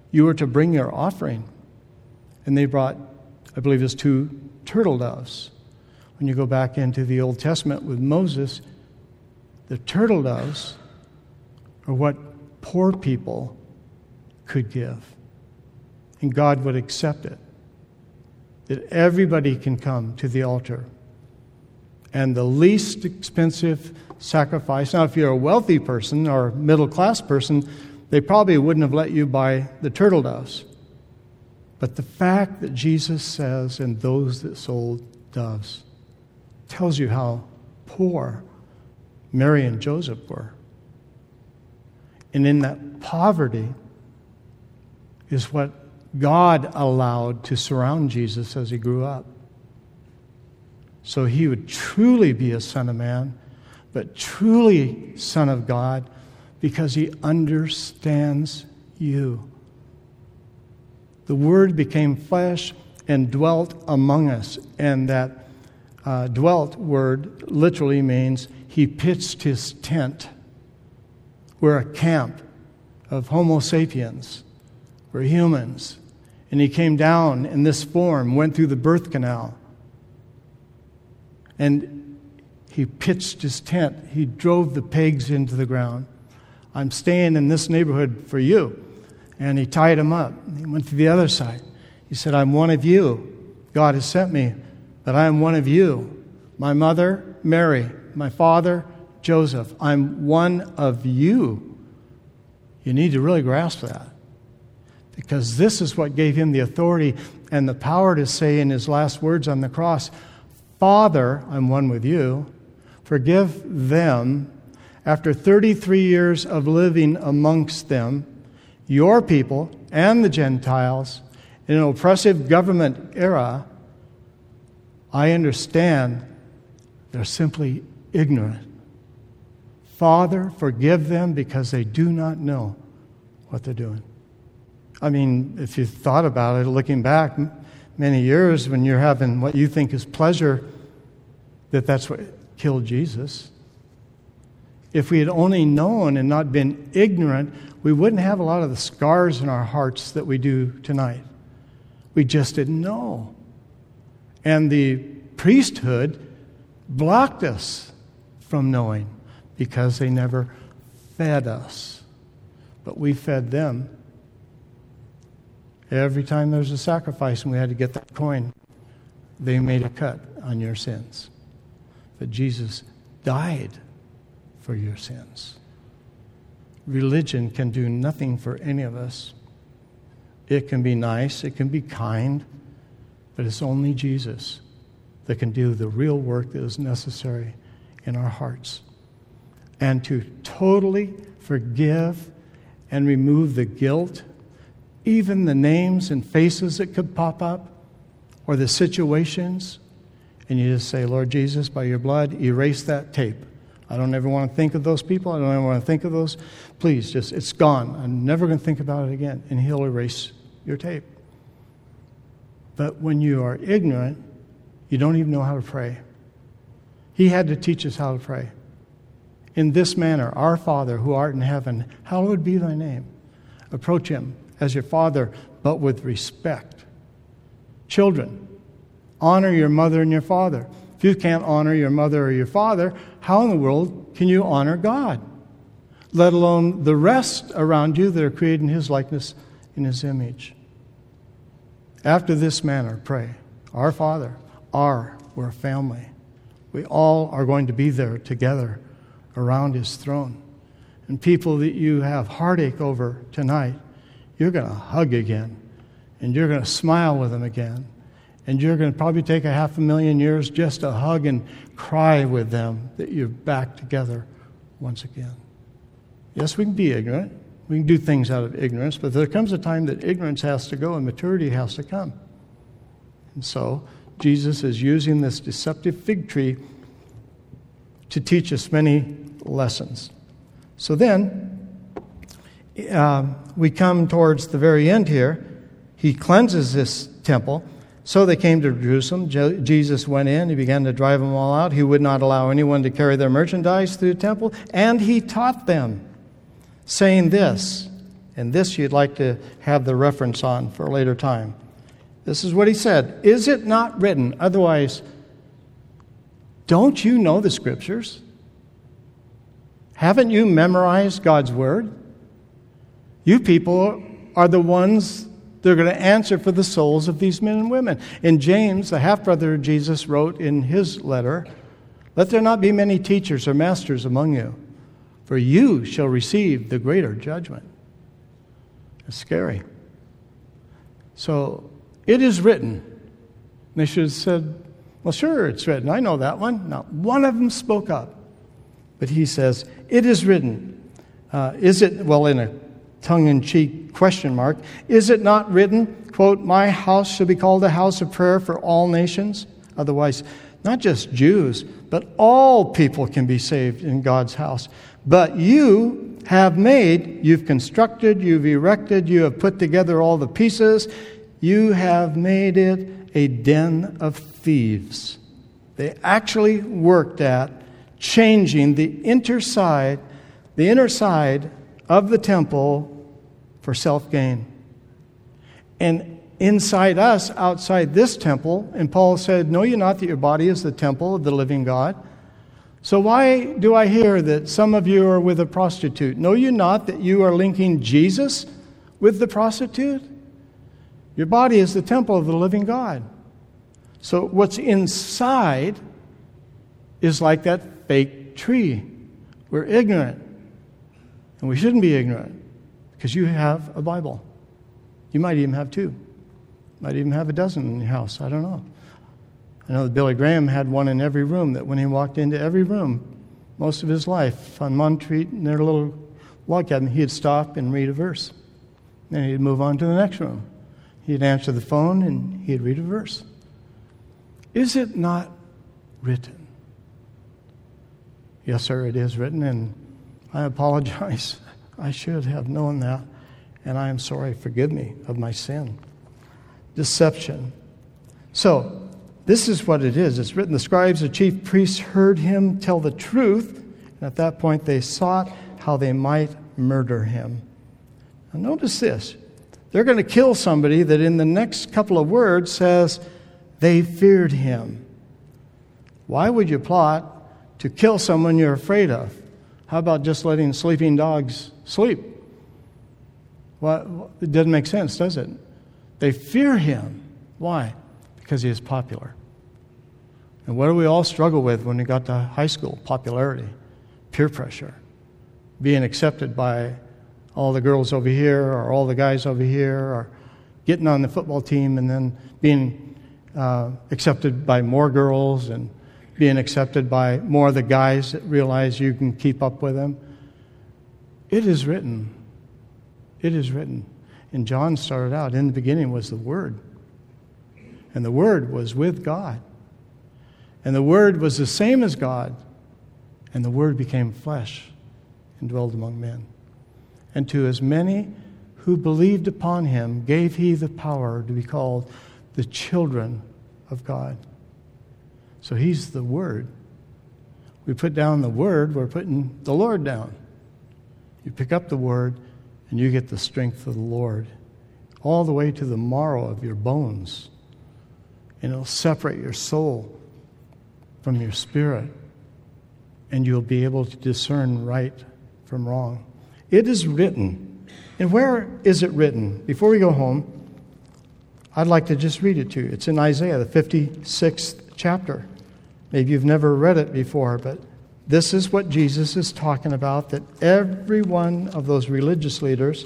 you were to bring your offering. And they brought, I believe it's 2 turtle doves. When you go back into the Old Testament with Moses, the turtle doves are what poor people could give. And God would accept it. That everybody can come to the altar. And the least expensive sacrifice, now if you're a wealthy person or middle-class person, they probably wouldn't have let you buy the turtle doves. But the fact that Jesus says, and those that sold doves, tells you how poor Mary and Joseph were. And in that poverty is what God allowed to surround Jesus as he grew up. So he would truly be a son of man, but truly son of God, because he understands you. The Word became flesh and dwelt among us. And that dwelt word literally means he pitched his tent. We're a camp of Homo sapiens. We're humans. And he came down in this form, went through the birth canal. And he pitched his tent. He drove the pegs into the ground. I'm staying in this neighborhood for you. And he tied them up. He went to the other side. He said, I'm one of you. God has sent me, but I am one of you. My mother, Mary. My father, Joseph. I'm one of you. You need to really grasp that. Because this is what gave him the authority and the power to say in his last words on the cross, Father, I'm one with you. Forgive them. After 33 years of living amongst them, your people and the Gentiles, in an oppressive government era, I understand they're simply ignorant. Father, forgive them because they do not know what they're doing. I mean, if you thought about it, looking back many years when you're having what you think is pleasure, that's what killed Jesus. If we had only known and not been ignorant, we wouldn't have a lot of the scars in our hearts that we do tonight. We just didn't know. And the priesthood blocked us from knowing because they never fed us. But we fed them. Every time there was a sacrifice and we had to get that coin, they made a cut on your sins. But Jesus died for your sins. Religion can do nothing for any of us. It can be nice, it can be kind, but it's only Jesus that can do the real work that is necessary in our hearts. And to totally forgive and remove the guilt, even the names and faces that could pop up, or the situations, and you just say, Lord Jesus, by your blood, erase that tape. I don't ever want to think of those people. I don't ever want to think of those. Please, just, it's gone. I'm never going to think about it again. And he'll erase your tape. But when you are ignorant, you don't even know how to pray. He had to teach us how to pray. In this manner, our Father who art in heaven, hallowed be thy name. Approach him as your Father, but with respect. Children, honor your mother and your father. If you can't honor your mother or your father, how in the world can you honor God? Let alone the rest around you that are created in his likeness, in his image. After this manner, pray. Our Father, we're a family. We all are going to be there together around his throne. And people that you have heartache over tonight, you're going to hug again. And you're going to smile with them again. And you're going to probably take 500,000 years just to hug and cry with them that you're back together once again. Yes, we can be ignorant. We can do things out of ignorance, but there comes a time that ignorance has to go and maturity has to come. And so Jesus is using this deceptive fig tree to teach us many lessons. So then, we come towards the very end here. He cleanses this temple. So they came to Jerusalem. Jesus went in. He began to drive them all out. He would not allow anyone to carry their merchandise through the temple. And he taught them, saying this, And this you'd like to have the reference on for a later time. This is what he said. Is it not written? Otherwise, don't you know the Scriptures? Haven't you memorized God's Word? You people are the ones that are going to answer for the souls of these men and women. And James, the half-brother of Jesus, wrote in his letter, let there not be many teachers or masters among you, for you shall receive the greater judgment. It's scary. So, it is written. And they should have said, well, sure, it's written. I know that one. Not one of them spoke up. But he says, it is written. Is it, well, in a tongue-in-cheek question mark, is it not written, quote, my house shall be called a house of prayer for all nations? Otherwise, not just Jews, but all people can be saved in God's house. But you have made, you've constructed, you've erected, you have put together all the pieces, you have made it a den of thieves. They actually worked at changing the inner side of the temple for self-gain. And inside us, outside this temple, and Paul said, know you not that your body is the temple of the living God? So why do I hear that some of you are with a prostitute? Know you not that you are linking Jesus with the prostitute? Your body is the temple of the living God. So what's inside is like that fake tree. We're ignorant. And we shouldn't be ignorant because you have a Bible. You might even have two. Might even have a dozen in your house. I don't know. I know that Billy Graham had one in every room, that when he walked into every room, most of his life, on Montreat in their little log cabin, he'd stop and read a verse. Then he'd move on to the next room. He'd answer the phone and he'd read a verse. Is it not written? Yes, sir, it is written, and I apologize. I should have known that, and I am sorry. Forgive me of my sin. Deception. So, this is what it is. It's written, the scribes, the chief priests heard him tell the truth, and at that point they sought how they might murder him. Now notice this. They're going to kill somebody that in the next couple of words says they feared him. Why would you plot to kill someone you're afraid of? How about just letting sleeping dogs sleep? Well, it doesn't make sense, does it? They fear him. Why? Because he is popular. And what do we all struggle with when we got to high school? Popularity, peer pressure, being accepted by all the girls over here or all the guys over here, or getting on the football team and then being accepted by more girls and being accepted by more of the guys that realize you can keep up with them. It is written. It is written. And John started out, in the beginning was the Word. And the Word was with God. And the Word was the same as God. And the Word became flesh and dwelled among men. And to as many who believed upon him gave he the power to be called the children of God. So he's the Word. We put down the Word, we're putting the Lord down. You pick up the Word, and you get the strength of the Lord all the way to the marrow of your bones. And it'll separate your soul from your spirit, and you'll be able to discern right from wrong. It is written. And where is it written? Before we go home, I'd like to just read it to you. It's in Isaiah, the 56th chapter. Maybe you've never read it before, but this is what Jesus is talking about, that every one of those religious leaders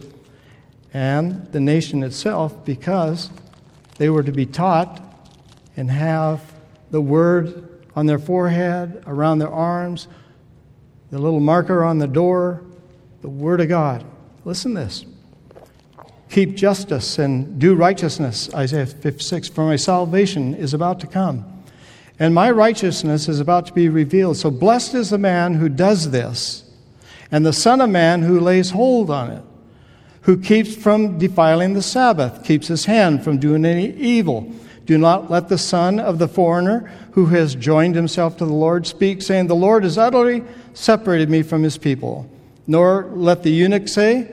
and the nation itself, because they were to be taught and have the Word on their forehead, around their arms, the little marker on the door, the Word of God. Listen to this. Keep justice and do righteousness, Isaiah 56, for my salvation is about to come, and my righteousness is about to be revealed. So blessed is the man who does this, and the Son of Man who lays hold on it, who keeps from defiling the Sabbath, keeps his hand from doing any evil. Do not let the son of the foreigner who has joined himself to the Lord speak, saying, the Lord has utterly separated me from his people. Nor let the eunuch say,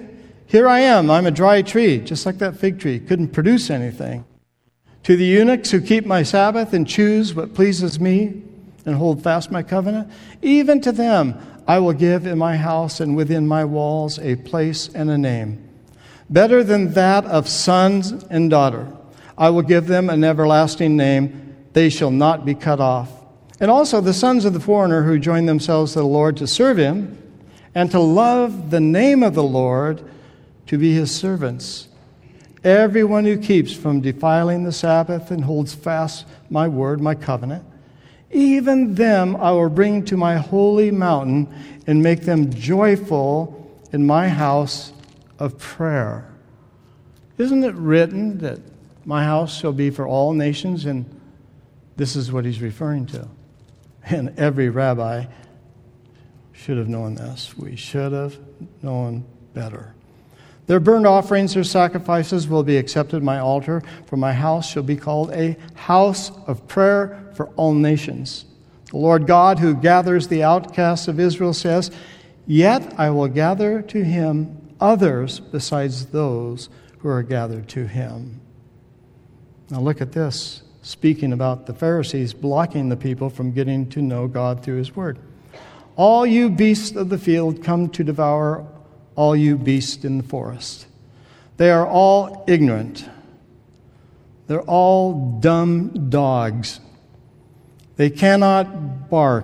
Here I am, I'm a dry tree, just like that fig tree, couldn't produce anything. To the eunuchs who keep my Sabbath and choose what pleases me and hold fast my covenant, even to them I will give in my house and within my walls a place and a name, better than that of sons and daughter. I will give them an everlasting name. They shall not be cut off. And also the sons of the foreigner who join themselves to the Lord to serve him and to love the name of the Lord, to be his servants. Everyone who keeps from defiling the Sabbath and holds fast my word, my covenant, even them I will bring to my holy mountain and make them joyful in my house of prayer. Isn't it written that my house shall be for all nations? And this is what he's referring to. And every rabbi should have known this. We should have known better. Their burnt offerings, their sacrifices will be accepted at my altar, for my house shall be called a house of prayer for all nations. The Lord God, who gathers the outcasts of Israel, says, yet I will gather to him others besides those who are gathered to him. Now look at this, speaking about the Pharisees blocking the people from getting to know God through his word. All you beasts of the field come to devour all you beasts in the forest. They are all ignorant. They're all dumb dogs. They cannot bark,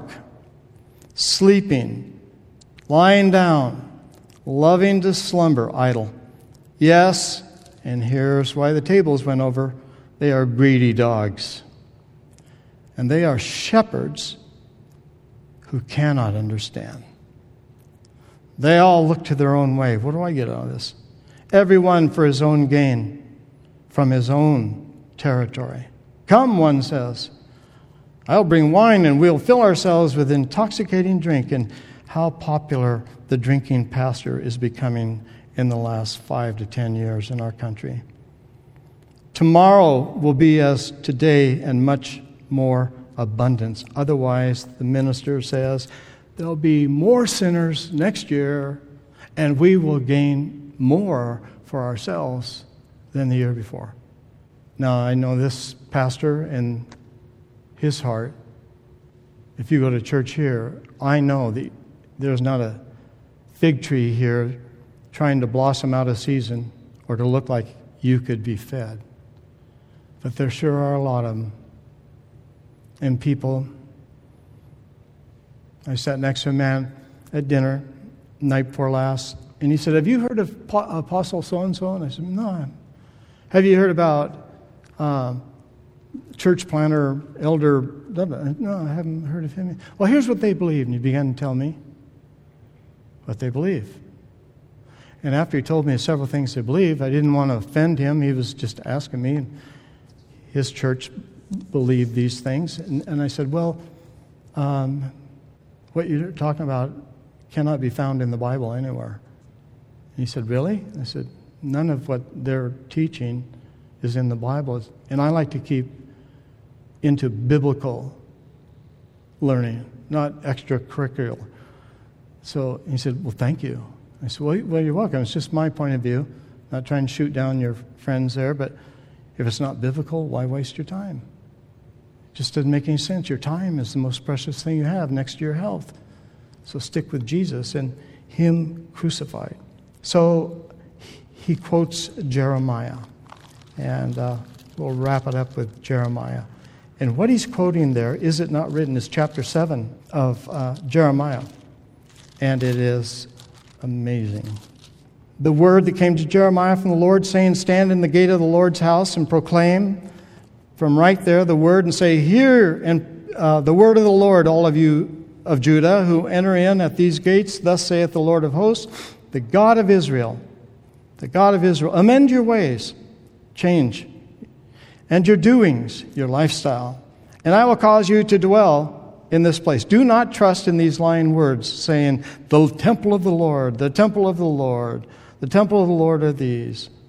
sleeping, lying down, loving to slumber, idle. Yes, and here's why the tables went over. They are greedy dogs. And they are shepherds who cannot understand. They all look to their own way. What do I get out of this? Everyone for his own gain, from his own territory. Come, one says, I'll bring wine and we'll fill ourselves with intoxicating drink. And how popular the drinking pastor is becoming in the last 5 to 10 years in our country. Tomorrow will be as today and much more abundance. Otherwise, the minister says, there'll be more sinners next year, and we will gain more for ourselves than the year before. Now, I know this pastor and his heart. If you go to church here, I know that there's not a fig tree here trying to blossom out of season or to look like you could be fed. But there sure are a lot of them. And people, I sat next to a man at dinner, night before last, and he said, have you heard of Apostle so-and-so? And I said, no. I haven't. Have you heard about church planter, elder? No, I haven't heard of him. Well, here's what they believe. And he began to tell me what they believe. And after he told me several things they believe, I didn't want to offend him. He was just asking me. And his church believed these things. And I said, well, what you're talking about cannot be found in the Bible anywhere. And he said, really? I said, none of what they're teaching is in the Bible. And I like to keep into biblical learning, not extracurricular. So he said, well, thank you. I said, well, you're welcome. It's just my point of view. Not trying to shoot down your friends there, but if it's not biblical, why waste your time? It just doesn't make any sense. Your time is the most precious thing you have next to your health. So stick with Jesus and him crucified. So he quotes Jeremiah. And we'll wrap it up with Jeremiah. And what he's quoting there, is it not written, is chapter 7 of Jeremiah. And it is amazing. The word that came to Jeremiah from the Lord, saying, stand in the gate of the Lord's house and proclaim from right there the word and say, hear and the word of the Lord, all of you of Judah who enter in at these gates, thus saith the Lord of hosts, the God of Israel, amend your ways, change, and your doings, your lifestyle, and I will cause you to dwell in this place. Do not trust in these lying words, saying, the temple of the Lord, the temple of the Lord, the temple of the Lord are these.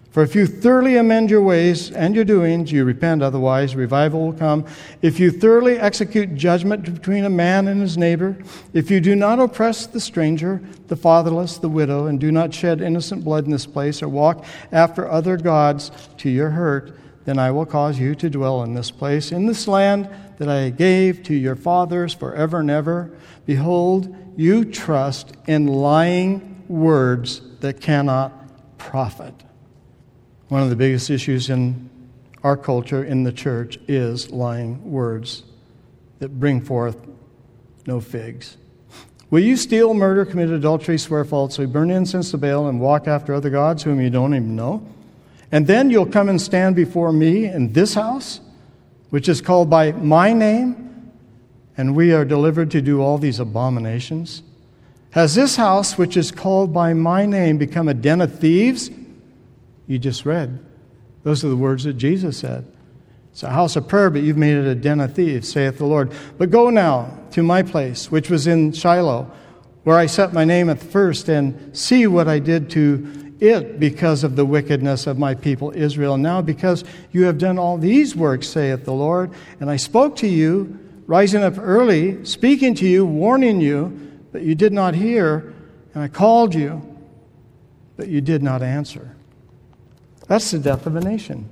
For if you thoroughly amend your ways and your doings, you repent, otherwise revival will come. If you thoroughly execute judgment between a man and his neighbor, if you do not oppress the stranger, the fatherless, the widow, and do not shed innocent blood in this place, or walk after other gods to your hurt, then I will cause you to dwell in this place, in this land that I gave to your fathers forever and ever. Behold, you trust in lying words that cannot profit. One of the biggest issues in our culture, in the church, is lying words that bring forth no figs. Will you steal, murder, commit adultery, swear falsely, burn incense to Baal, and walk after other gods whom you don't even know? And then you'll come and stand before me in this house, which is called by my name, and we are delivered to do all these abominations? Has this house, which is called by my name, become a den of thieves? You just read. Those are the words that Jesus said. It's a house of prayer, but you've made it a den of thieves, saith the Lord. But go now to my place, which was in Shiloh, where I set my name at the first, and see what I did to it because of the wickedness of my people Israel. Now because you have done all these works, saith the Lord, and I spoke to you, rising up early, speaking to you, warning you, but you did not hear, and I called you, but you did not answer. That's the death of a nation.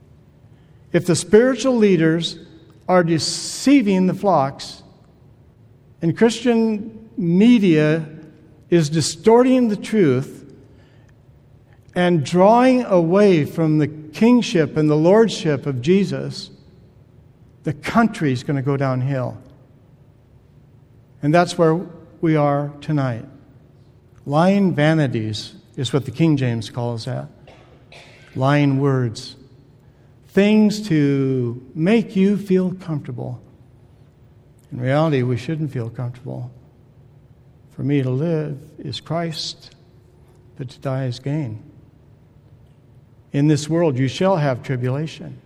If the spiritual leaders are deceiving the flocks, and Christian media is distorting the truth and drawing away from the kingship and the lordship of Jesus, the country is going to go downhill. And that's where we are tonight. Lying vanities is what the King James calls that. Lying words. Things to make you feel comfortable. In reality, we shouldn't feel comfortable. For me to live is Christ, but to die is gain. In this world you shall have tribulation.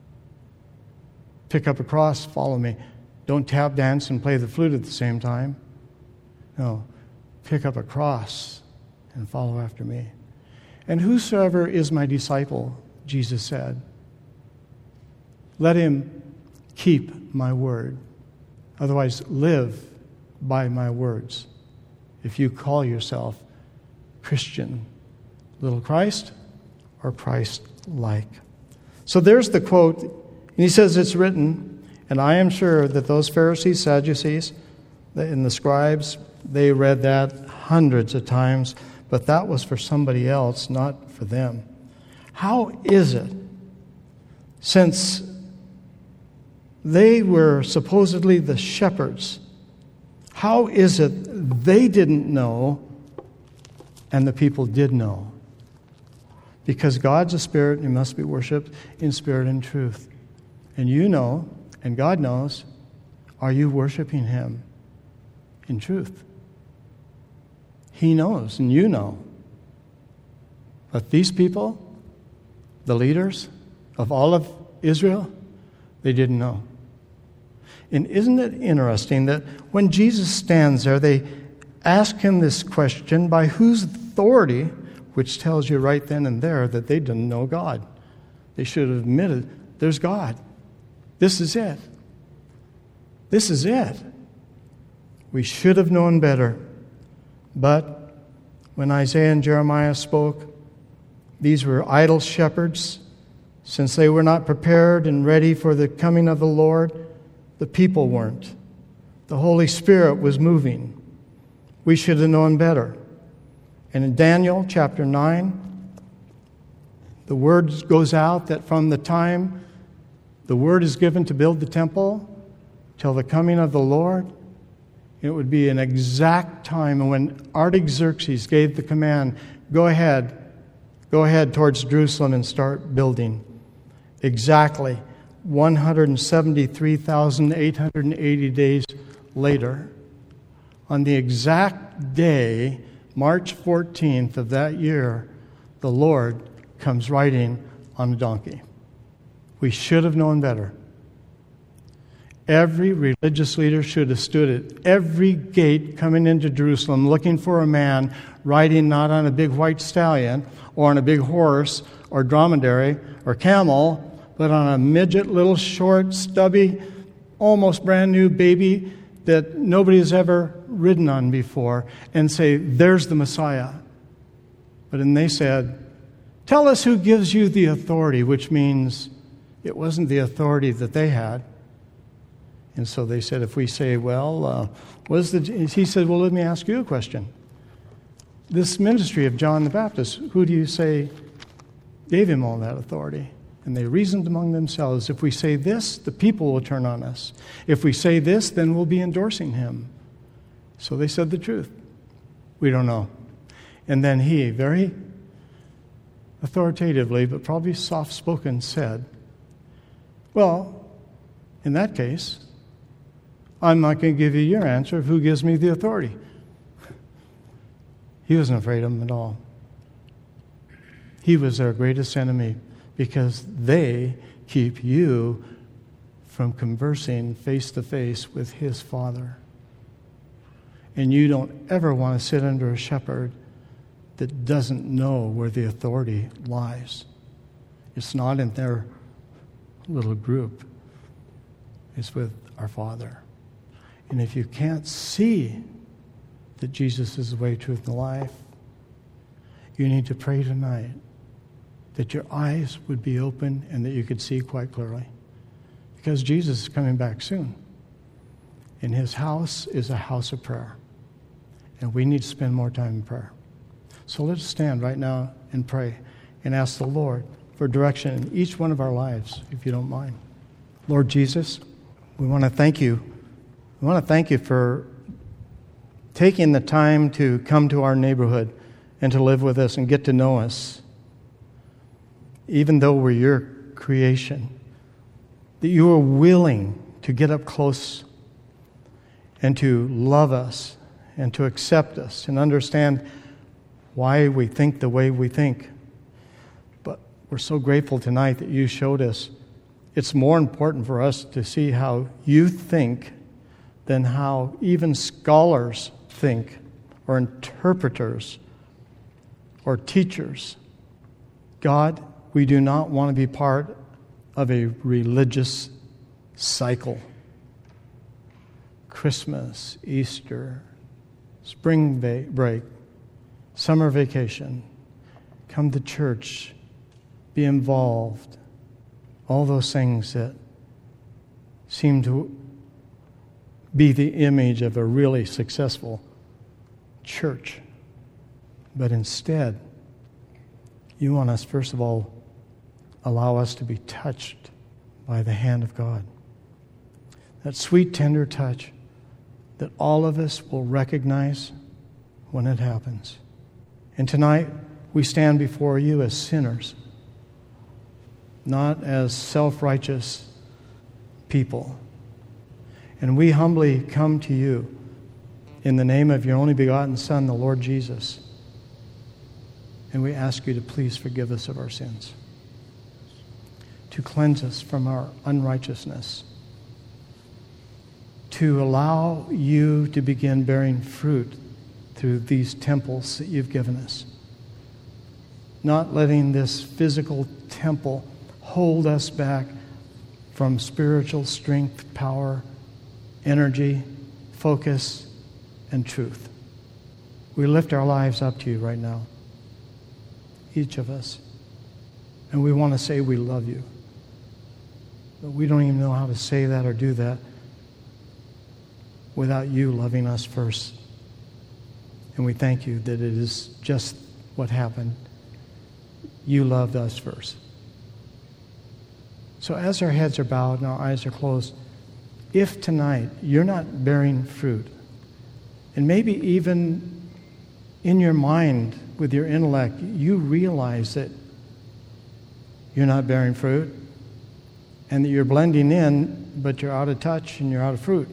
Pick up a cross, follow me. Don't tap dance and play the flute at the same time. No, pick up a cross and follow after me. And whosoever is my disciple, Jesus said, let him keep my word. Otherwise, live by my words. If you call yourself Christian, little Christ or Christ-like. So there's the quote, and he says it's written, and I am sure that those Pharisees, Sadducees, and the scribes, they read that hundreds of times, but that was for somebody else, not for them. How is it, since they were supposedly the shepherds, how is it they didn't know and the people did know? Because God's a spirit and he must be worshipped in spirit and truth. And you know, and God knows, are you worshiping him in truth? He knows, and you know. But these people, the leaders of all of Israel, they didn't know. And isn't it interesting that when Jesus stands there, they ask him this question, by whose authority, which tells you right then and there that they didn't know God. They should have admitted, there's God. This is it. This is it. We should have known better. But when Isaiah and Jeremiah spoke, these were idle shepherds. Since they were not prepared and ready for the coming of the Lord, the people weren't. The Holy Spirit was moving. We should have known better. And in Daniel chapter 9, the word goes out that from the time the word is given to build the temple till the coming of the Lord, it would be an exact time. And when Artaxerxes gave the command, go ahead towards Jerusalem and start building. Exactly 173,880 days later, on the exact day, March 14th of that year, the Lord comes riding on a donkey. We should have known better. Every religious leader should have stood at every gate coming into Jerusalem looking for a man riding not on a big white stallion or on a big horse or dromedary or camel, but on a midget, little short, stubby, almost brand new baby that nobody has ever ridden on before, and say, there's the Messiah. But then they said, tell us who gives you the authority, which means it wasn't the authority that they had. And so they said, if we say, he said, well, let me ask you a question. This ministry of John the Baptist, who do you say gave him all that authority? And they reasoned among themselves, if we say this, the people will turn on us. If we say this, then we'll be endorsing him. So they said the truth. We don't know. And then he, very authoritatively, but probably soft-spoken, said, well, in that case, I'm not going to give you your answer of who gives me the authority. He wasn't afraid of them at all. He was their greatest enemy because they keep you from conversing face to face with his Father. And you don't ever want to sit under a shepherd that doesn't know where the authority lies. It's not in their little group. It's with our Father. And if you can't see that Jesus is the way, truth, and life, you need to pray tonight that your eyes would be open and that you could see quite clearly. Because Jesus is coming back soon. And his house is a house of prayer. And we need to spend more time in prayer. So let's stand right now and pray and ask the Lord for direction in each one of our lives, if you don't mind. Lord Jesus, we want to thank you. We want to thank you for taking the time to come to our neighborhood and to live with us and get to know us. Even though we're your creation, that you are willing to get up close and to love us and to accept us and understand why we think the way we think. But we're so grateful tonight that you showed us it's more important for us to see how you think than how even scholars think, or interpreters, or teachers. God, we do not want to be part of a religious cycle. Christmas, Easter, spring break, summer vacation, come to church, be involved, all those things that seem to be the image of a really successful church. But instead, you want us, first of all, allow us to be touched by the hand of God. That sweet, tender touch that all of us will recognize when it happens. And tonight, we stand before you as sinners, not as self-righteous people. And we humbly come to you in the name of your only begotten Son, the Lord Jesus. And we ask you to please forgive us of our sins, to cleanse us from our unrighteousness, to allow you to begin bearing fruit through these temples that you've given us. Not letting this physical temple hold us back from spiritual strength, power, energy, focus, and truth. We lift our lives up to you right now, each of us. And we want to say we love you. But we don't even know how to say that or do that without you loving us first. And we thank you that it is just what happened. You loved us first. So as our heads are bowed and our eyes are closed, if tonight you're not bearing fruit, and maybe even in your mind, with your intellect, you realize that you're not bearing fruit and that you're blending in, but you're out of touch and you're out of fruit,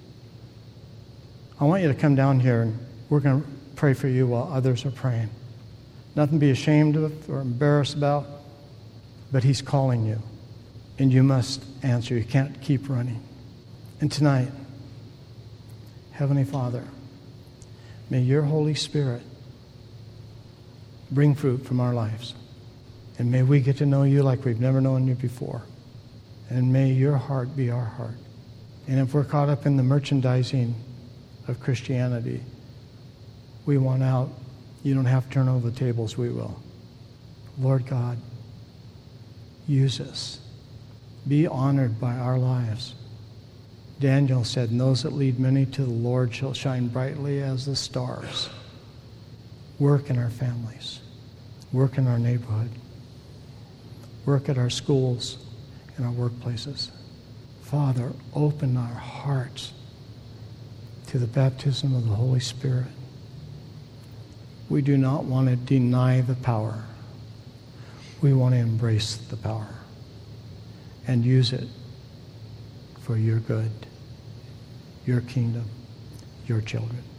I want you to come down here and we're going to pray for you while others are praying. Nothing to be ashamed of or embarrassed about, but he's calling you. And you must answer. You can't keep running. And tonight, Heavenly Father, may your Holy Spirit bring fruit from our lives. And may we get to know you like we've never known you before. And may your heart be our heart. And if we're caught up in the merchandising of Christianity, we want out. You don't have to turn over the tables, we will. Lord God, use us. Be honored by our lives. Daniel said, "And those that lead many to the Lord shall shine brightly as the stars." Work in our families. Work in our neighborhood. Work at our schools and our workplaces. Father, open our hearts to the baptism of the Holy Spirit. We do not want to deny the power. We want to embrace the power and use it for your good, your kingdom, your children.